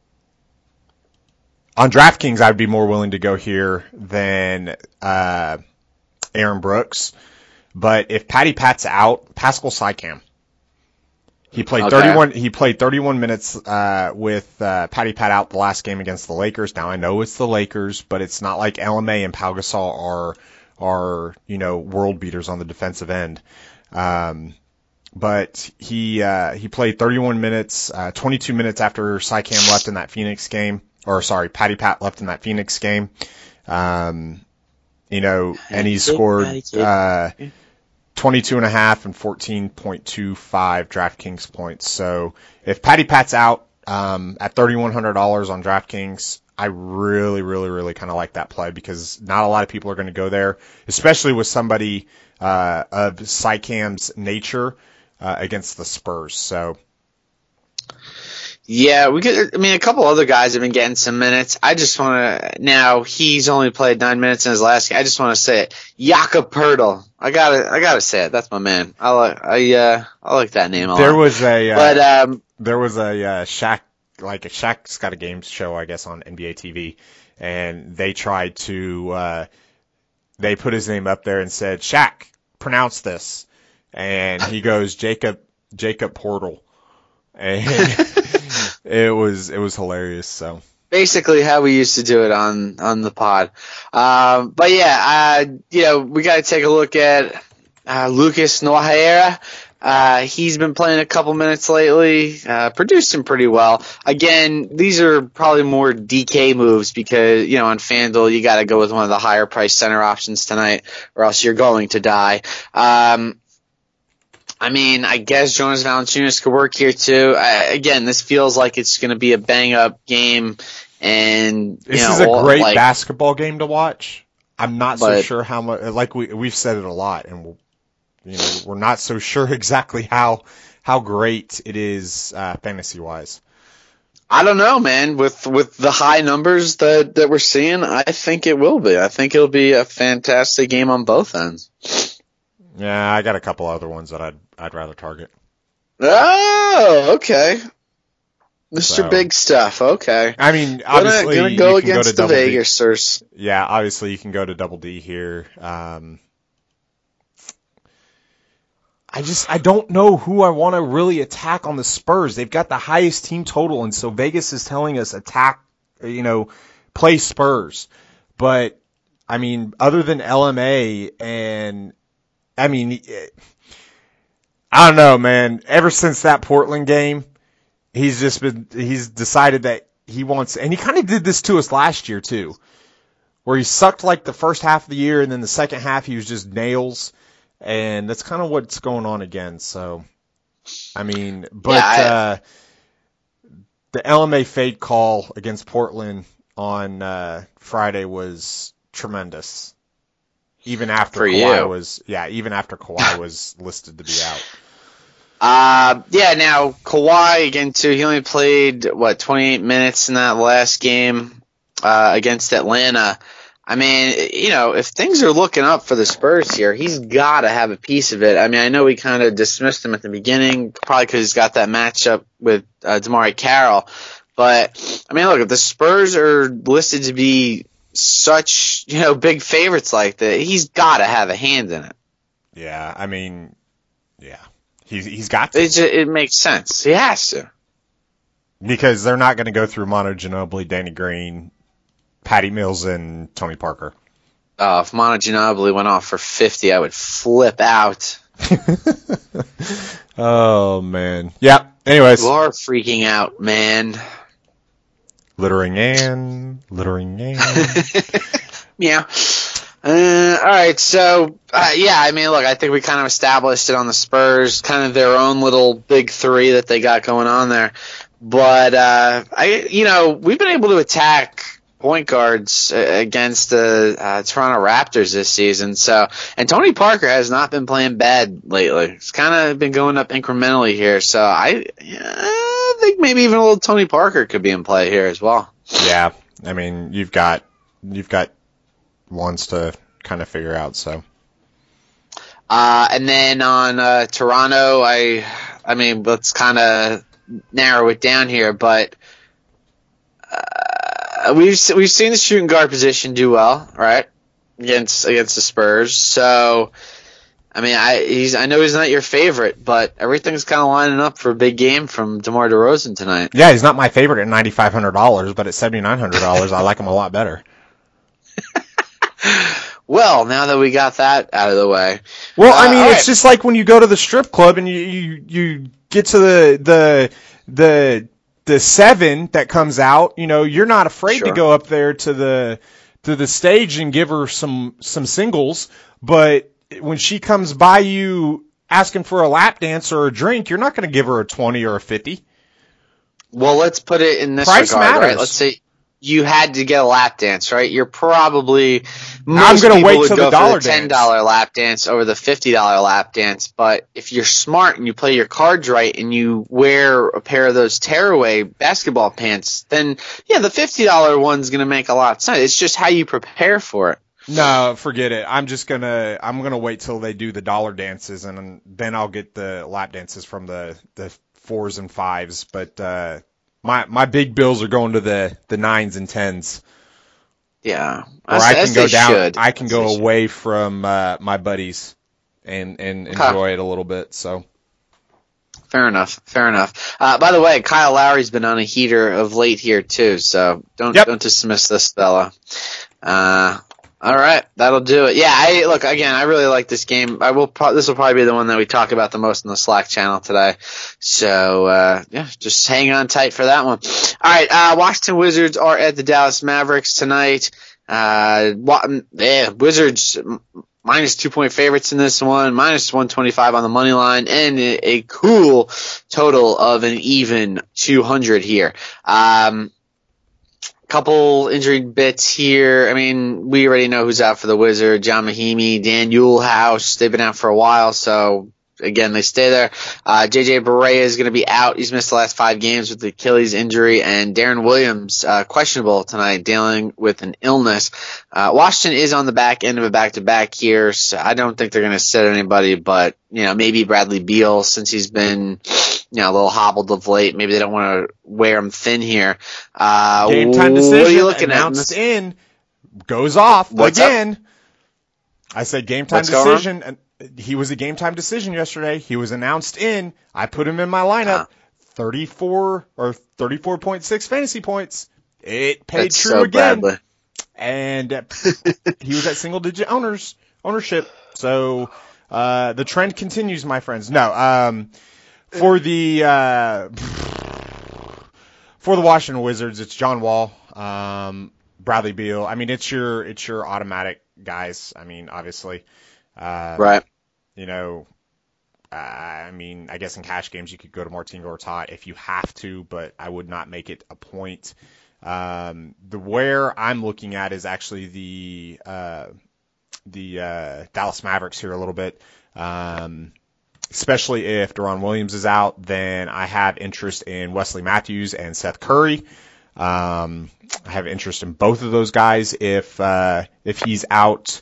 On DraftKings, I'd be more willing to go here than Aaron Brooks. But if Patty Pat's out, Pascal Siakam. He played 31. He played 31 minutes with Patty Pat out the last game against the Lakers. Now I know it's the Lakers, but it's not like LMA and Pau Gasol are world beaters on the defensive end. But he played 31 minutes, 22 minutes after Siakam left in that Phoenix game, Patty Pat left in that Phoenix game. And he scored 22.5 and 14.25 DraftKings points. So if Patty Pat's out at $3,100 on DraftKings, I really, really, really kind of like that play because not a lot of people are going to go there, especially with somebody of Siakam's nature against the Spurs. So. Yeah, a couple other guys have been getting some minutes. I just want to, now he's only played 9 minutes in his last game. I just want to say it. Jakob Poeltl. I gotta say it. That's my man. I like that name a lot. There was a Shaq, Shaq's got a game show, I guess, on NBA TV. and they tried to they put his name up there and said, Shaq, pronounce this. And he goes, Jacob Portal. And it was hilarious. So basically how we used to do it on the pod. But yeah, we got to take a look at Lucas Nogueira. He's been playing a couple minutes lately, producing pretty well. Again, these are probably more DK moves because, on FanDuel, you got to go with one of the higher price center options tonight or else you're going to die. I guess Jonas Valanciunas could work here too. Again, this feels like it's going to be a bang-up game. And this is a great basketball game to watch. I'm not so sure how much, like we've said it a lot, and we're not so sure exactly how great it is fantasy-wise. I don't know, man. With the high numbers that we're seeing, I think it will be. I think it'll be a fantastic game on both ends. Yeah, I got a couple other ones that I'd rather target. Oh, okay. Mr. Big Stuff, okay. I mean, obviously gonna go against the Vegasers. Yeah, obviously you can go to Double D here. I don't know who I want to really attack on the Spurs. They've got the highest team total, and so Vegas is telling us attack, play Spurs. But, other than LMA and, I don't know, man. Ever since that Portland game, he's decided that he wants, and he kind of did this to us last year too, where he sucked like the first half of the year, and then the second half he was just nails. And that's kind of what's going on again. So, the LMA fade call against Portland on Friday was tremendous. Even after Kawhi was listed to be out. Now Kawhi again too. He only played 28 minutes in that last game against Atlanta. If things are looking up for the Spurs here, he's got to have a piece of it. I know we kind of dismissed him at the beginning, probably because he's got that matchup with DeMar Carroll. But, look, if the Spurs are listed to be such, big favorites like that, he's got to have a hand in it. Yeah, he's got to. It makes sense. He has to. Because they're not going to go through Manu Ginobili, Danny Green, Patty Mills, and Tony Parker. If Manu Ginobili went off for 50, I would flip out. Oh, man. Yeah, anyways. You are freaking out, man. Littering Ann. Yeah. All right, so, look, I think we kind of established it on the Spurs, kind of their own little big three that they got going on there. But, we've been able to attack point guards against the Toronto Raptors this season. So, and Tony Parker has not been playing bad lately. It's kind of been going up incrementally here. So I think maybe even a little Tony Parker could be in play here as well. Yeah, you've got ones to kind of figure out. So, and then on Toronto, let's kind of narrow it down here, but. We've seen the shooting guard position do well, right, against the Spurs. So, I know he's not your favorite, but everything's kind of lining up for a big game from DeMar DeRozan tonight. Yeah, he's not my favorite at $9,500, but at $7,900, I like him a lot better. Well, now that we got that out of the way. Well, it's just like when you go to the strip club and you get to the 7 that comes out, you're not afraid to go up there to the stage and give her some singles, but when she comes by you asking for a lap dance or a drink, you're not going to give her a 20 or a 50. Well, let's put it in this Price regard, matters. right? Let's say you had to get a lap dance, right? You're probably I'm going to wait till the $10 lap dance over the $50 lap dance. But if you're smart and you play your cards right and you wear a pair of those tearaway basketball pants, then the $50 one's going to make a lot of sense. It's just how you prepare for it. No, forget it. I'm gonna wait till they do the dollar dances, and then I'll get the lap dances from the 4s and 5s. But my big bills are going to the 9s and 10s. Yeah. Or I can go down. Should. I can go away from my buddies and enjoy it a little bit. So. Fair enough. By the way, Kyle Lowry's been on a heater of late here too, so don't dismiss this fella. All right, that'll do it. Yeah, I really like this game. This will probably be the one that we talk about the most in the Slack channel today. So just hang on tight for that one. All right, Washington Wizards are at the Dallas Mavericks tonight. Wizards minus 2-point favorites in this one, minus 125 on the money line, and a cool total of an even 200 here. Couple injury bits here. I mean, we already know who's out for the Wizards. John Mahimi, Dan Uhlhaus, they've been out for a while, so again, they stay there. JJ Barea is going to be out. He's missed the last 5 games with the Achilles injury, and Darren Williams, questionable tonight, dealing with an illness. Washington is on the back end of a back-to-back here, so I don't think they're going to sit anybody, but, maybe Bradley Beal, since he's been, a little hobbled of late. Maybe they don't want to wear him thin here. Game time decision. What are you looking announced at? In goes off again. Up? I said game time decision. And he was a game time decision yesterday. He was announced in. I put him in my lineup. 34 or 34.6 fantasy points. It paid That's true so again. Badly. And he was at single digit ownership. So the trend continues, my friends. No. For the Washington Wizards, it's John Wall, Bradley Beal. I mean, it's your automatic guys. I mean, obviously, right. I mean, I guess in cash games you could go to Martin Gortat if you have to, but I would not make it a point. Where I'm looking at is actually the Dallas Mavericks here a little bit. Especially if Deron Williams is out, then I have interest in Wesley Matthews and Seth Curry. I have interest in both of those guys if he's out.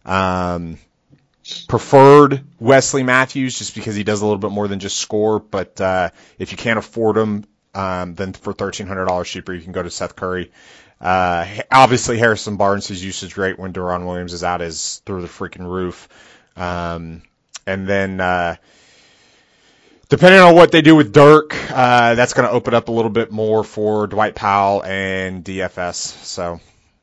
Preferred Wesley Matthews just because he does a little bit more than just score. But if you can't afford him, then for $1,300 cheaper, you can go to Seth Curry. Obviously, Harrison Barnes' usage rate when Deron Williams is out is through the freaking roof. And then depending on what they do with Dirk, that's going to open up a little bit more for Dwight Powell and DFS. So,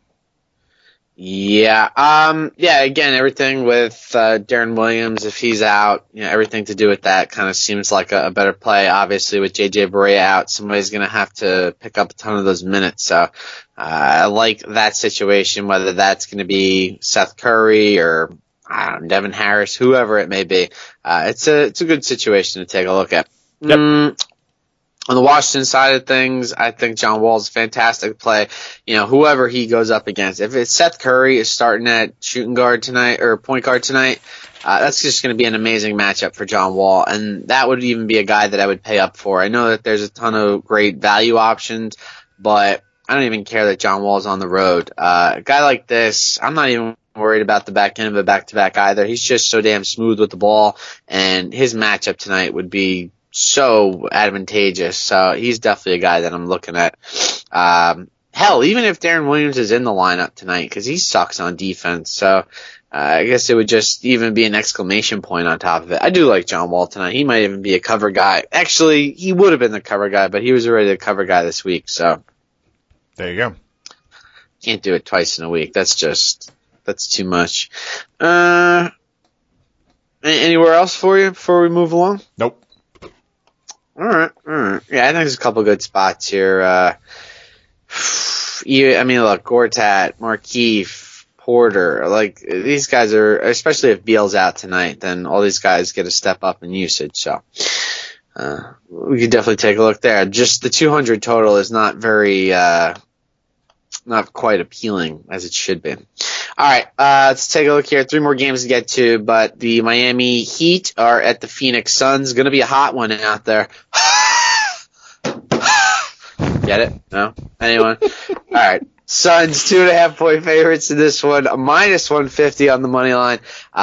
yeah, again, everything with Darren Williams, if he's out, everything to do with that kind of seems like a better play. Obviously, with JJ Barea out, somebody's going to have to pick up a ton of those minutes. So, I like that situation, whether that's going to be Seth Curry or Devin Harris, whoever it may be. It's a good situation to take a look at. Yep. On the Washington side of things, I think John Wall's a fantastic play. Whoever he goes up against. If it's Seth Curry is starting at shooting guard tonight or point guard tonight, that's just going to be an amazing matchup for John Wall. And that would even be a guy that I would pay up for. I know that there's a ton of great value options, but I don't even care that John Wall's on the road. A guy like this, I'm not even worried about the back end of a back-to-back either. He's just so damn smooth with the ball, and his matchup tonight would be so advantageous. So he's definitely a guy that I'm looking at. Hell, even if Darren Williams is in the lineup tonight, because he sucks on defense. So I guess it would just even be an exclamation point on top of it. I do like John Wall tonight. He might even be a cover guy. Actually, he would have been the cover guy, but he was already the cover guy this week. So there you go. Can't do it twice in a week. That's too much. Anywhere else for you before we move along? Nope. All right. Yeah, I think there's a couple good spots here. Look, Gortat, Markieff, Porter, these guys are, especially if Beal's out tonight, then all these guys get a step up in usage. So we could definitely take a look there. Just the 200 total is not very, not quite appealing as it should be. All right, let's take a look here. 3 more games to get to, but the Miami Heat are at the Phoenix Suns. Going to be a hot one out there. Get it? No? Anyone? All right. Suns, 2.5-point favorites in this one. A minus 150 on the money line.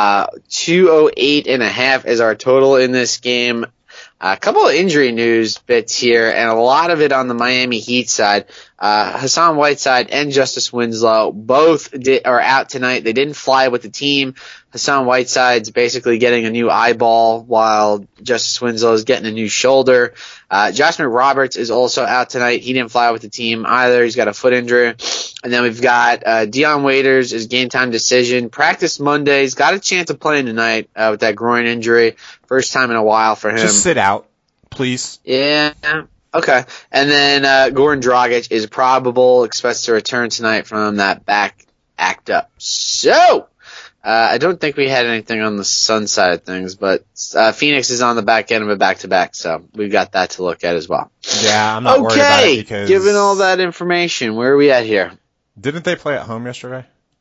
208.5 is our total in this game. A couple of injury news bits here, and a lot of it on the Miami Heat side. Hassan Whiteside and Justice Winslow both are out tonight. They didn't fly with the team. Hassan Whiteside's basically getting a new eyeball while Justice Winslow is getting a new shoulder. Josh McRoberts is also out tonight. He didn't fly with the team either. He's got a foot injury. And then we've got Dion Waiters is game time decision. Practice Monday. He's got a chance of playing tonight with that groin injury. First time in a while for him. Just sit out, please. Yeah. Okay. And then Goran Dragic is probable, expects to return tonight from that back act up. So, I don't think we had anything on the Sun side of things, but Phoenix is on the back end of a back-to-back, so we've got that to look at as well. Yeah, I'm not worried about it because... given all that information, where are we at here? Didn't they play at home yesterday?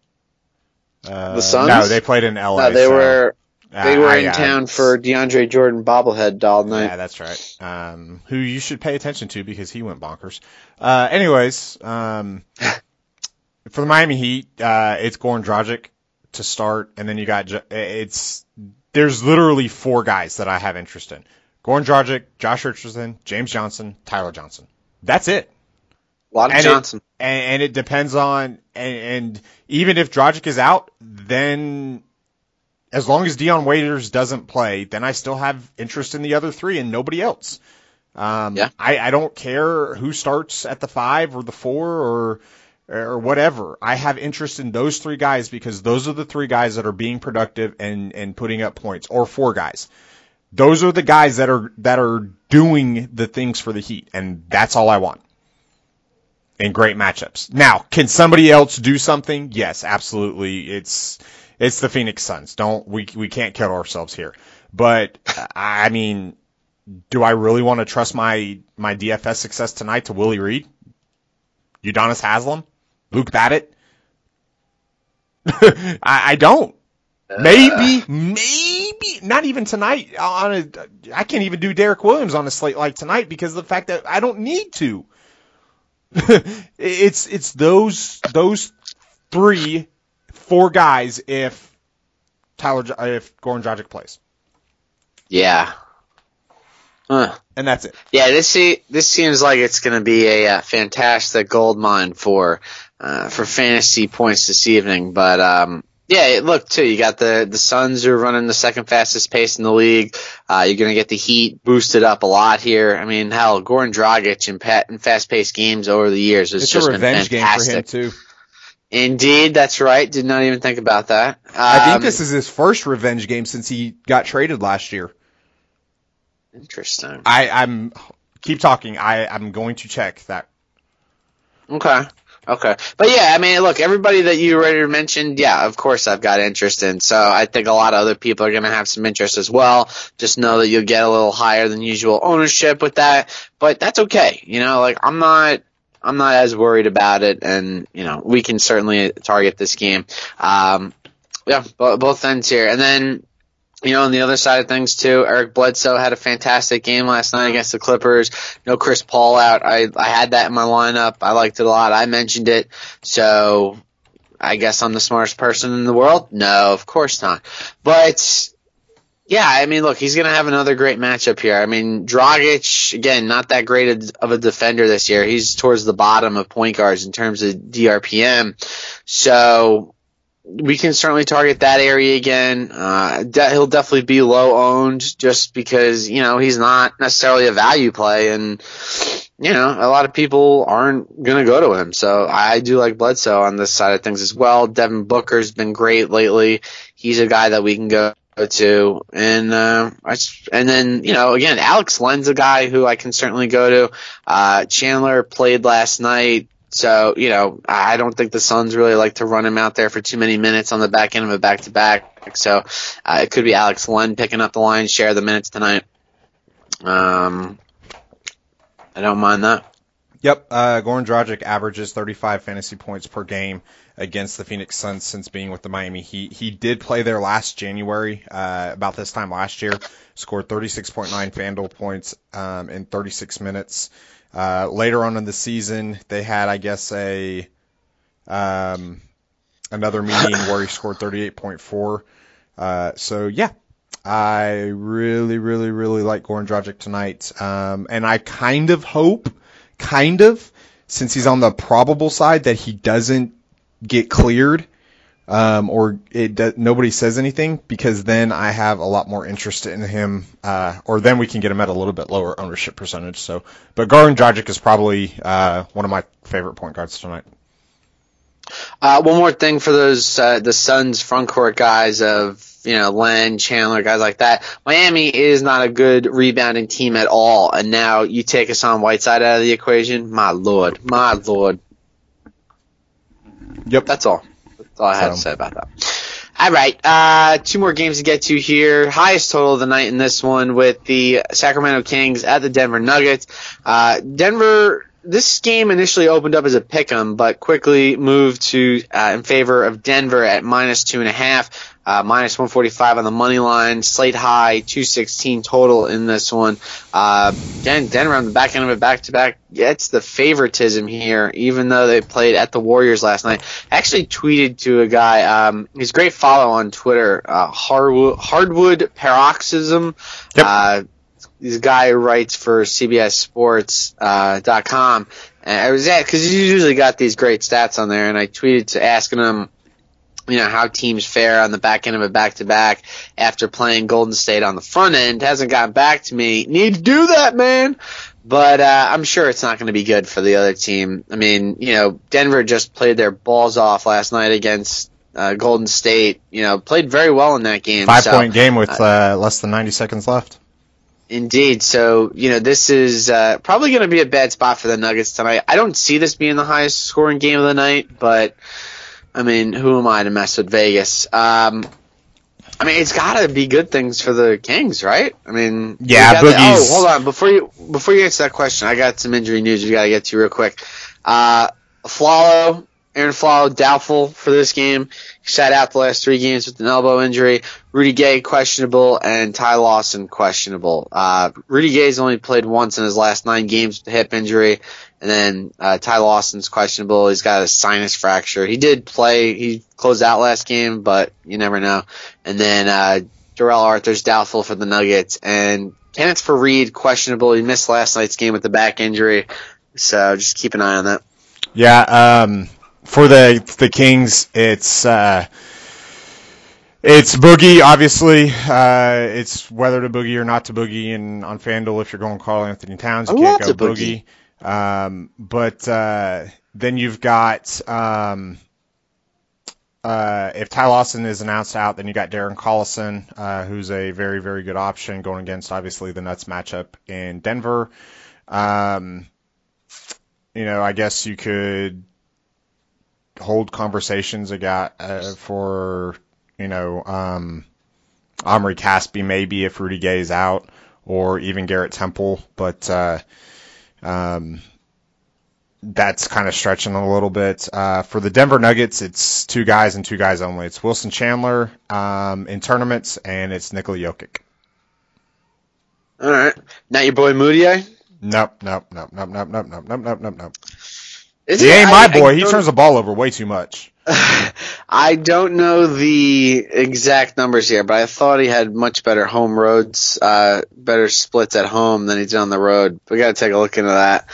The Suns? No, they played in LA. No, they were in yeah, town for DeAndre Jordan bobblehead all night. Yeah, that's right. Who you should pay attention to because he went bonkers. Anyways, for the Miami Heat, it's Goran Dragic to start, and then you got there's literally 4 guys that I have interest in: Goran Dragic, Josh Richardson, James Johnson, Tyler Johnson. That's it. A lot of Johnson. And it depends on, and even if Dragic is out, then as long as Dion Waiters doesn't play, then I still have interest in the other 3 and nobody else. Yeah. I don't care who starts at the 5 or the 4 or whatever. I have interest in those 3 guys because those are the 3 guys that are being productive and putting up points, or 4 guys. Those are the guys that are doing the things for the Heat, and that's all I want. In great matchups. Now, can somebody else do something? Yes, absolutely. It's the Phoenix Suns. We can't kill ourselves here. But I mean, do I really want to trust my DFS success tonight to Willie Reed, Udonis Haslem, Luke Babbitt? I don't. Maybe not even tonight. I can't even do Derek Williams on a slate like tonight because of the fact that I don't need to. It's those 3, 4 guys if Goran Dragic plays. Yeah. And that's it. Yeah, this seems like it's going to be a fantastic gold mine for fantasy points this evening. But yeah, look too. You got the Suns who are running the second fastest pace in the league. You're going to get the Heat boosted up a lot here. I mean, hell, Goran Dragic in fast-paced games over the years has just been fantastic. It's a revenge game for him too. Indeed, that's right. Did not even think about that. I think this is his first revenge game since he got traded last year. Interesting. I'm keep talking. I'm going to check that. Okay. But yeah, I mean, look, everybody that you already mentioned, yeah, of course I've got interest in. So I think a lot of other people are going to have some interest as well. Just know that you'll get a little higher than usual ownership with that. But that's okay. You know, like I'm not as worried about it. And, you know, we can certainly target this game. Yeah, both ends here. And then, you know, on the other side of things too, Eric Bledsoe had a fantastic game last night against the Clippers. No Chris Paul out. I had that in my lineup. I liked it a lot. I mentioned it. So I guess I'm the smartest person in the world? No, of course not. But yeah, I mean, look, he's going to have another great matchup here. I mean, Dragic, again, not that great of a defender this year. He's towards the bottom of point guards in terms of DRPM. So we can certainly target that area again. He'll definitely be low owned just because, you know, he's not necessarily a value play, and, you know, a lot of people aren't going to go to him. So I do like Bledsoe on this side of things as well. Devin Booker's been great lately. He's a guy that we can go to. And then, you know, again, Alex Len's a guy who I can certainly go to. Chandler played last night. So, you know, I don't think the Suns really like to run him out there for too many minutes on the back end of a back-to-back. So it could be Alex Len picking up the lion's share of the minutes tonight. I don't mind that. Yep, Goran Dragic averages 35 fantasy points per game against the Phoenix Suns since being with the Miami Heat. He did play there last January, about this time last year, scored 36.9 FanDuel points in 36 minutes. Later on in the season, they had, I guess, another meeting where he scored 38.4. So, yeah, I really, really, really like Goran Dragic tonight. And I kind of hope since he's on the probable side, that he doesn't get cleared, or nobody says anything, because then I have a lot more interest in him, or then we can get him at a little bit lower ownership percentage. So, but Goran Dragic is probably one of my favorite point guards tonight. One more thing for those the Suns front court guys of Len, Chandler, guys like that. Miami is not a good rebounding team at all, and now you take Hassan Whiteside out of the equation. My lord. Yep, that's all. That's all I had to say about that. All right, 2 more games to get to here. Highest total of the night in this one with the Sacramento Kings at the Denver Nuggets. Denver. This game initially opened up as a pick'em, but quickly moved to in favor of Denver at -2.5, -145 on the money line. Slate high, 216 total in this one. Again, Denver on the back end of it, back-to-back, gets the favoritism here, even though they played at the Warriors last night. I actually tweeted to a guy, he's a great follow on Twitter, Hardwood Paroxysm. Yep. This guy who writes for CBSSports.com. And I was because he's usually got these great stats on there, and I tweeted to asking him, how teams fare on the back end of a back-to-back after playing Golden State on the front end. Hasn't gotten back to me. Need to do that, man. But I'm sure it's not going to be good for the other team. I mean, Denver just played their balls off last night against Golden State. Played very well in that game. 5-point game with less than 90 seconds left. Indeed. So, this is probably going to be a bad spot for the Nuggets tonight. I don't see this being the highest scoring game of the night, but, I mean, who am I to mess with Vegas? It's got to be good things for the Kings, right? I mean, yeah, Boogie's... hold on. Before you answer that question, I got some injury news we got to get to real quick. Aaron Flalo, doubtful for this game. He sat out the last 3 games with an elbow injury. Rudy Gay, questionable, and Ty Lawson, questionable. Rudy Gay's only played once in his last 9 games with a hip injury, and then Ty Lawson's questionable. He's got a sinus fracture. He did play. He closed out last game, but you never know. And then Darrell Arthur's doubtful for the Nuggets. And Kenneth Faried, questionable. He missed last night's game with the back injury, so just keep an eye on that. Yeah, for the Kings, it's Boogie, obviously. It's whether to Boogie or not to Boogie. And on FanDuel, if you're going Karl Anthony Towns, you can't go Boogie. But then you've got if Ty Lawson is announced out, then you got Darren Collison, who's a very, very good option going against, obviously, the Nuts matchup in Denver. I guess you could hold conversations for Omri Caspi maybe if Rudy Gay is out, or even Garrett Temple, but that's kind of stretching a little bit. For the Denver Nuggets, it's 2 guys and 2 guys only. It's Wilson Chandler in tournaments, and it's Nikola Jokic. All right, not your boy Moutier? Nope. He ain't my boy. He turns the ball over way too much. I don't know the exact numbers here, but I thought he had much better home roads, better splits at home than he did on the road. We got to take a look into that.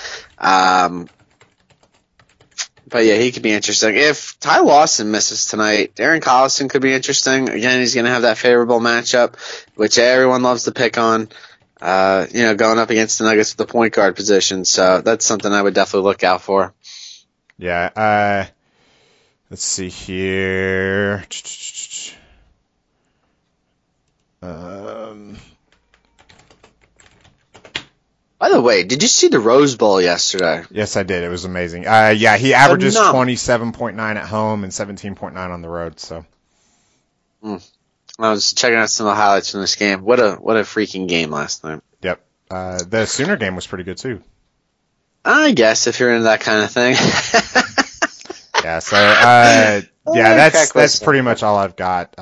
But yeah, he could be interesting. If Ty Lawson misses tonight, Darren Collison could be interesting. Again, he's going to have that favorable matchup, which everyone loves to pick on. Going up against the Nuggets with the point guard position. So that's something I would definitely look out for. Yeah. Let's see here. By the way, did you see the Rose Bowl yesterday? Yes, I did. It was amazing. He averages 27.9 at home and 17.9 on the road. So, I was checking out some of the highlights from this game. What a freaking game last night. Yep. The Sooner game was pretty good too. I guess if you're into that kind of thing. Yeah. So, that's pretty much all I've got.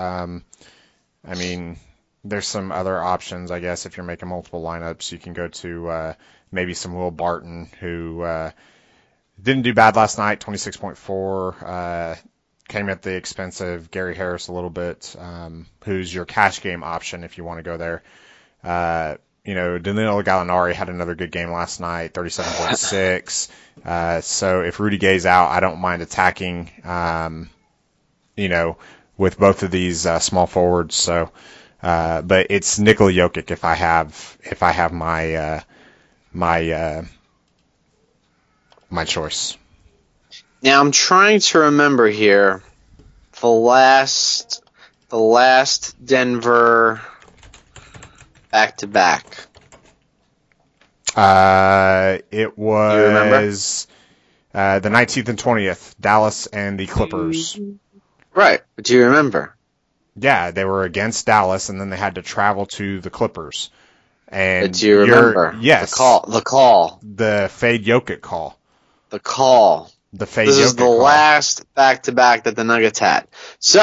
There's some other options, I guess, if you're making multiple lineups. You can go to maybe some Will Barton, who didn't do bad last night, 26.4. Came at the expense of Gary Harris a little bit, who's your cash game option if you want to go there. Danilo Gallinari had another good game last night, 37.6. So if Rudy Gay's out, I don't mind attacking, with both of these small forwards. So, but it's Nikola Jokic if I have my choice. Now I'm trying to remember here the last Denver back-to-back. It was the 19th and 20th, Dallas and the Clippers. Right, but do you remember? Yeah, they were against Dallas, and then they had to travel to the Clippers. And but do you remember? Yes. The call. The Fade Jokic call. The call. The Fade This Jokic is the call. last back-to-back that the Nuggets had. So,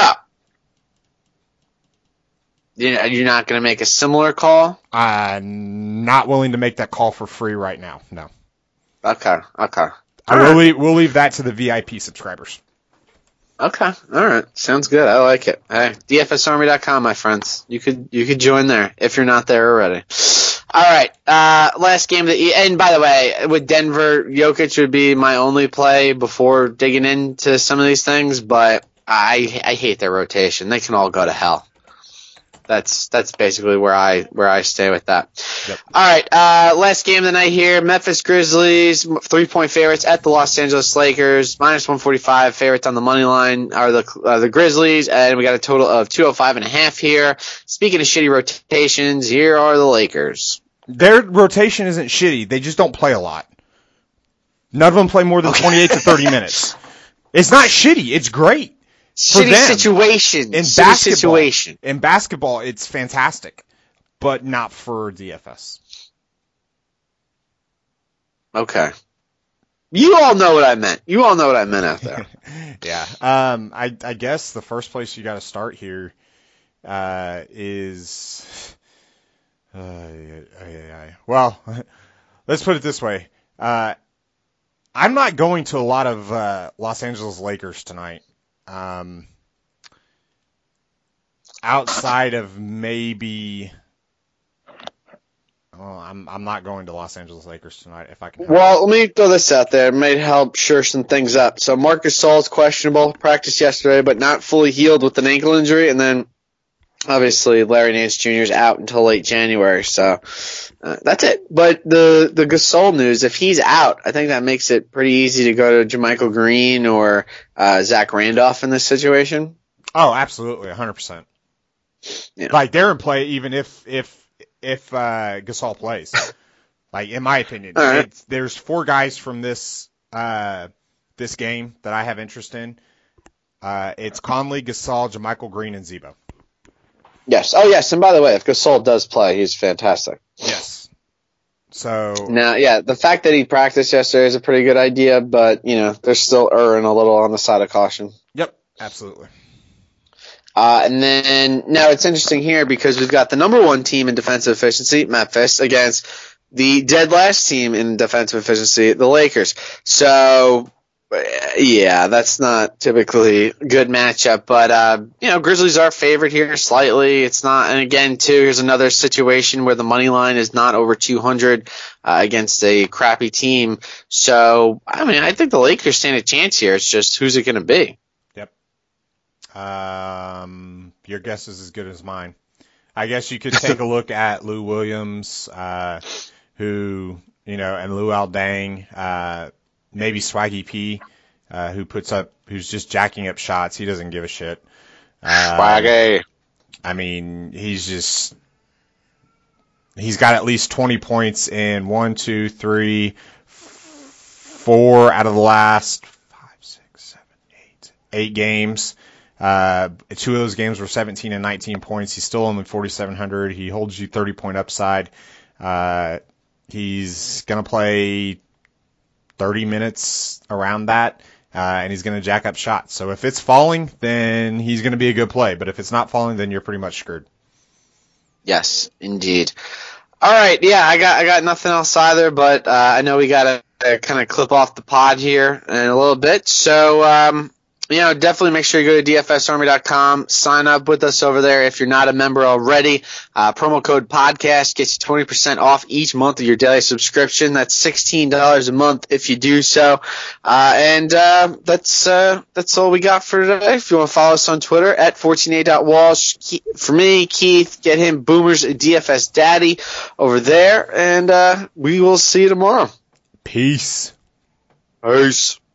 you're not going to make a similar call? Not willing to make that call for free right now, no. Okay. We'll leave that to the VIP subscribers. Okay, all right. Sounds good. I like it. Hey, DFSArmy.com, my friends. You could join there if you're not there already. All right, last game and by the way, with Denver, Jokic would be my only play before digging into some of these things, but I hate their rotation. They can all go to hell. That's basically where I stay with that. Yep. All right, last game of the night here. Memphis Grizzlies, 3-point favorites at the Los Angeles Lakers, -145 favorites on the money line are the Grizzlies, and we got a total of 205.5 here. Speaking of shitty rotations, here are the Lakers. Their rotation isn't shitty. They just don't play a lot. None of them play more than 28 to 30 minutes. It's not shitty. It's great. Shitty situation. In basketball, it's fantastic, but not for DFS. Okay. You all know what I meant. Out there. Yeah. I guess the first place you got to start here is. Well, let's put it this way. I'm not going to a lot of Los Angeles Lakers tonight. Outside of maybe, I'm not going to Los Angeles Lakers tonight if I can. Well, let me throw this out there. It may help sure some things up. So Marcus Gasol is questionable, practiced yesterday, but not fully healed with an ankle injury, and then obviously Larry Nance Jr. is out until late January. So that's it. But the Gasol news, if he's out, I think that makes it pretty easy to go to JaMychal Green or Zach Randolph in this situation. Oh, absolutely, 100%. Yeah. Like they're in play even if Gasol plays. Like in my opinion, right. There's 4 guys from this game that I have interest in. It's Conley, Gasol, JaMychal Green, and Zebo. Yes. Oh, yes. And by the way, if Gasol does play, he's fantastic. Yes. So now, yeah, the fact that he practiced yesterday is a pretty good idea, but they're still erring a little on the side of caution. Yep, absolutely. And then now it's interesting here because we've got the number 1 team in defensive efficiency, Memphis, against the dead last team in defensive efficiency, the Lakers. So, yeah, that's not typically a good matchup, but, Grizzlies are favored here slightly. It's not, and again, too, here's another situation where the money line is not over 200 against a crappy team. So, I think the Lakers stand a chance here. It's just who's it going to be? Your guess is as good as mine. I guess you could take a look at Lou Williams, who, and Lou Aldang, maybe Swaggy P, who's just jacking up shots. He doesn't give a shit. Swaggy. He's got at least 20 points in 1, 2, 3, 4 out of the last 5, 6, 7, 8 games. 2 of those games were 17 and 19 points. He's still only 4,700. He holds you 30-point upside. He's going to play 30 minutes around that, and he's going to jack up shots. So if it's falling, then he's going to be a good play. But if it's not falling, then you're pretty much screwed. Yes, indeed. All right, yeah, I got nothing else either, but I know we got to kind of clip off the pod here in a little bit. So Definitely make sure you go to DFSArmy.com, sign up with us over there if you're not a member already. Promo code podcast gets you 20% off each month of your daily subscription. That's $16 a month if you do so. And that's all we got for today. If you want to follow us on Twitter at 14a.walsh. For me, Keith, get him Boomer's DFS Daddy over there. And we will see you tomorrow. Peace. Peace.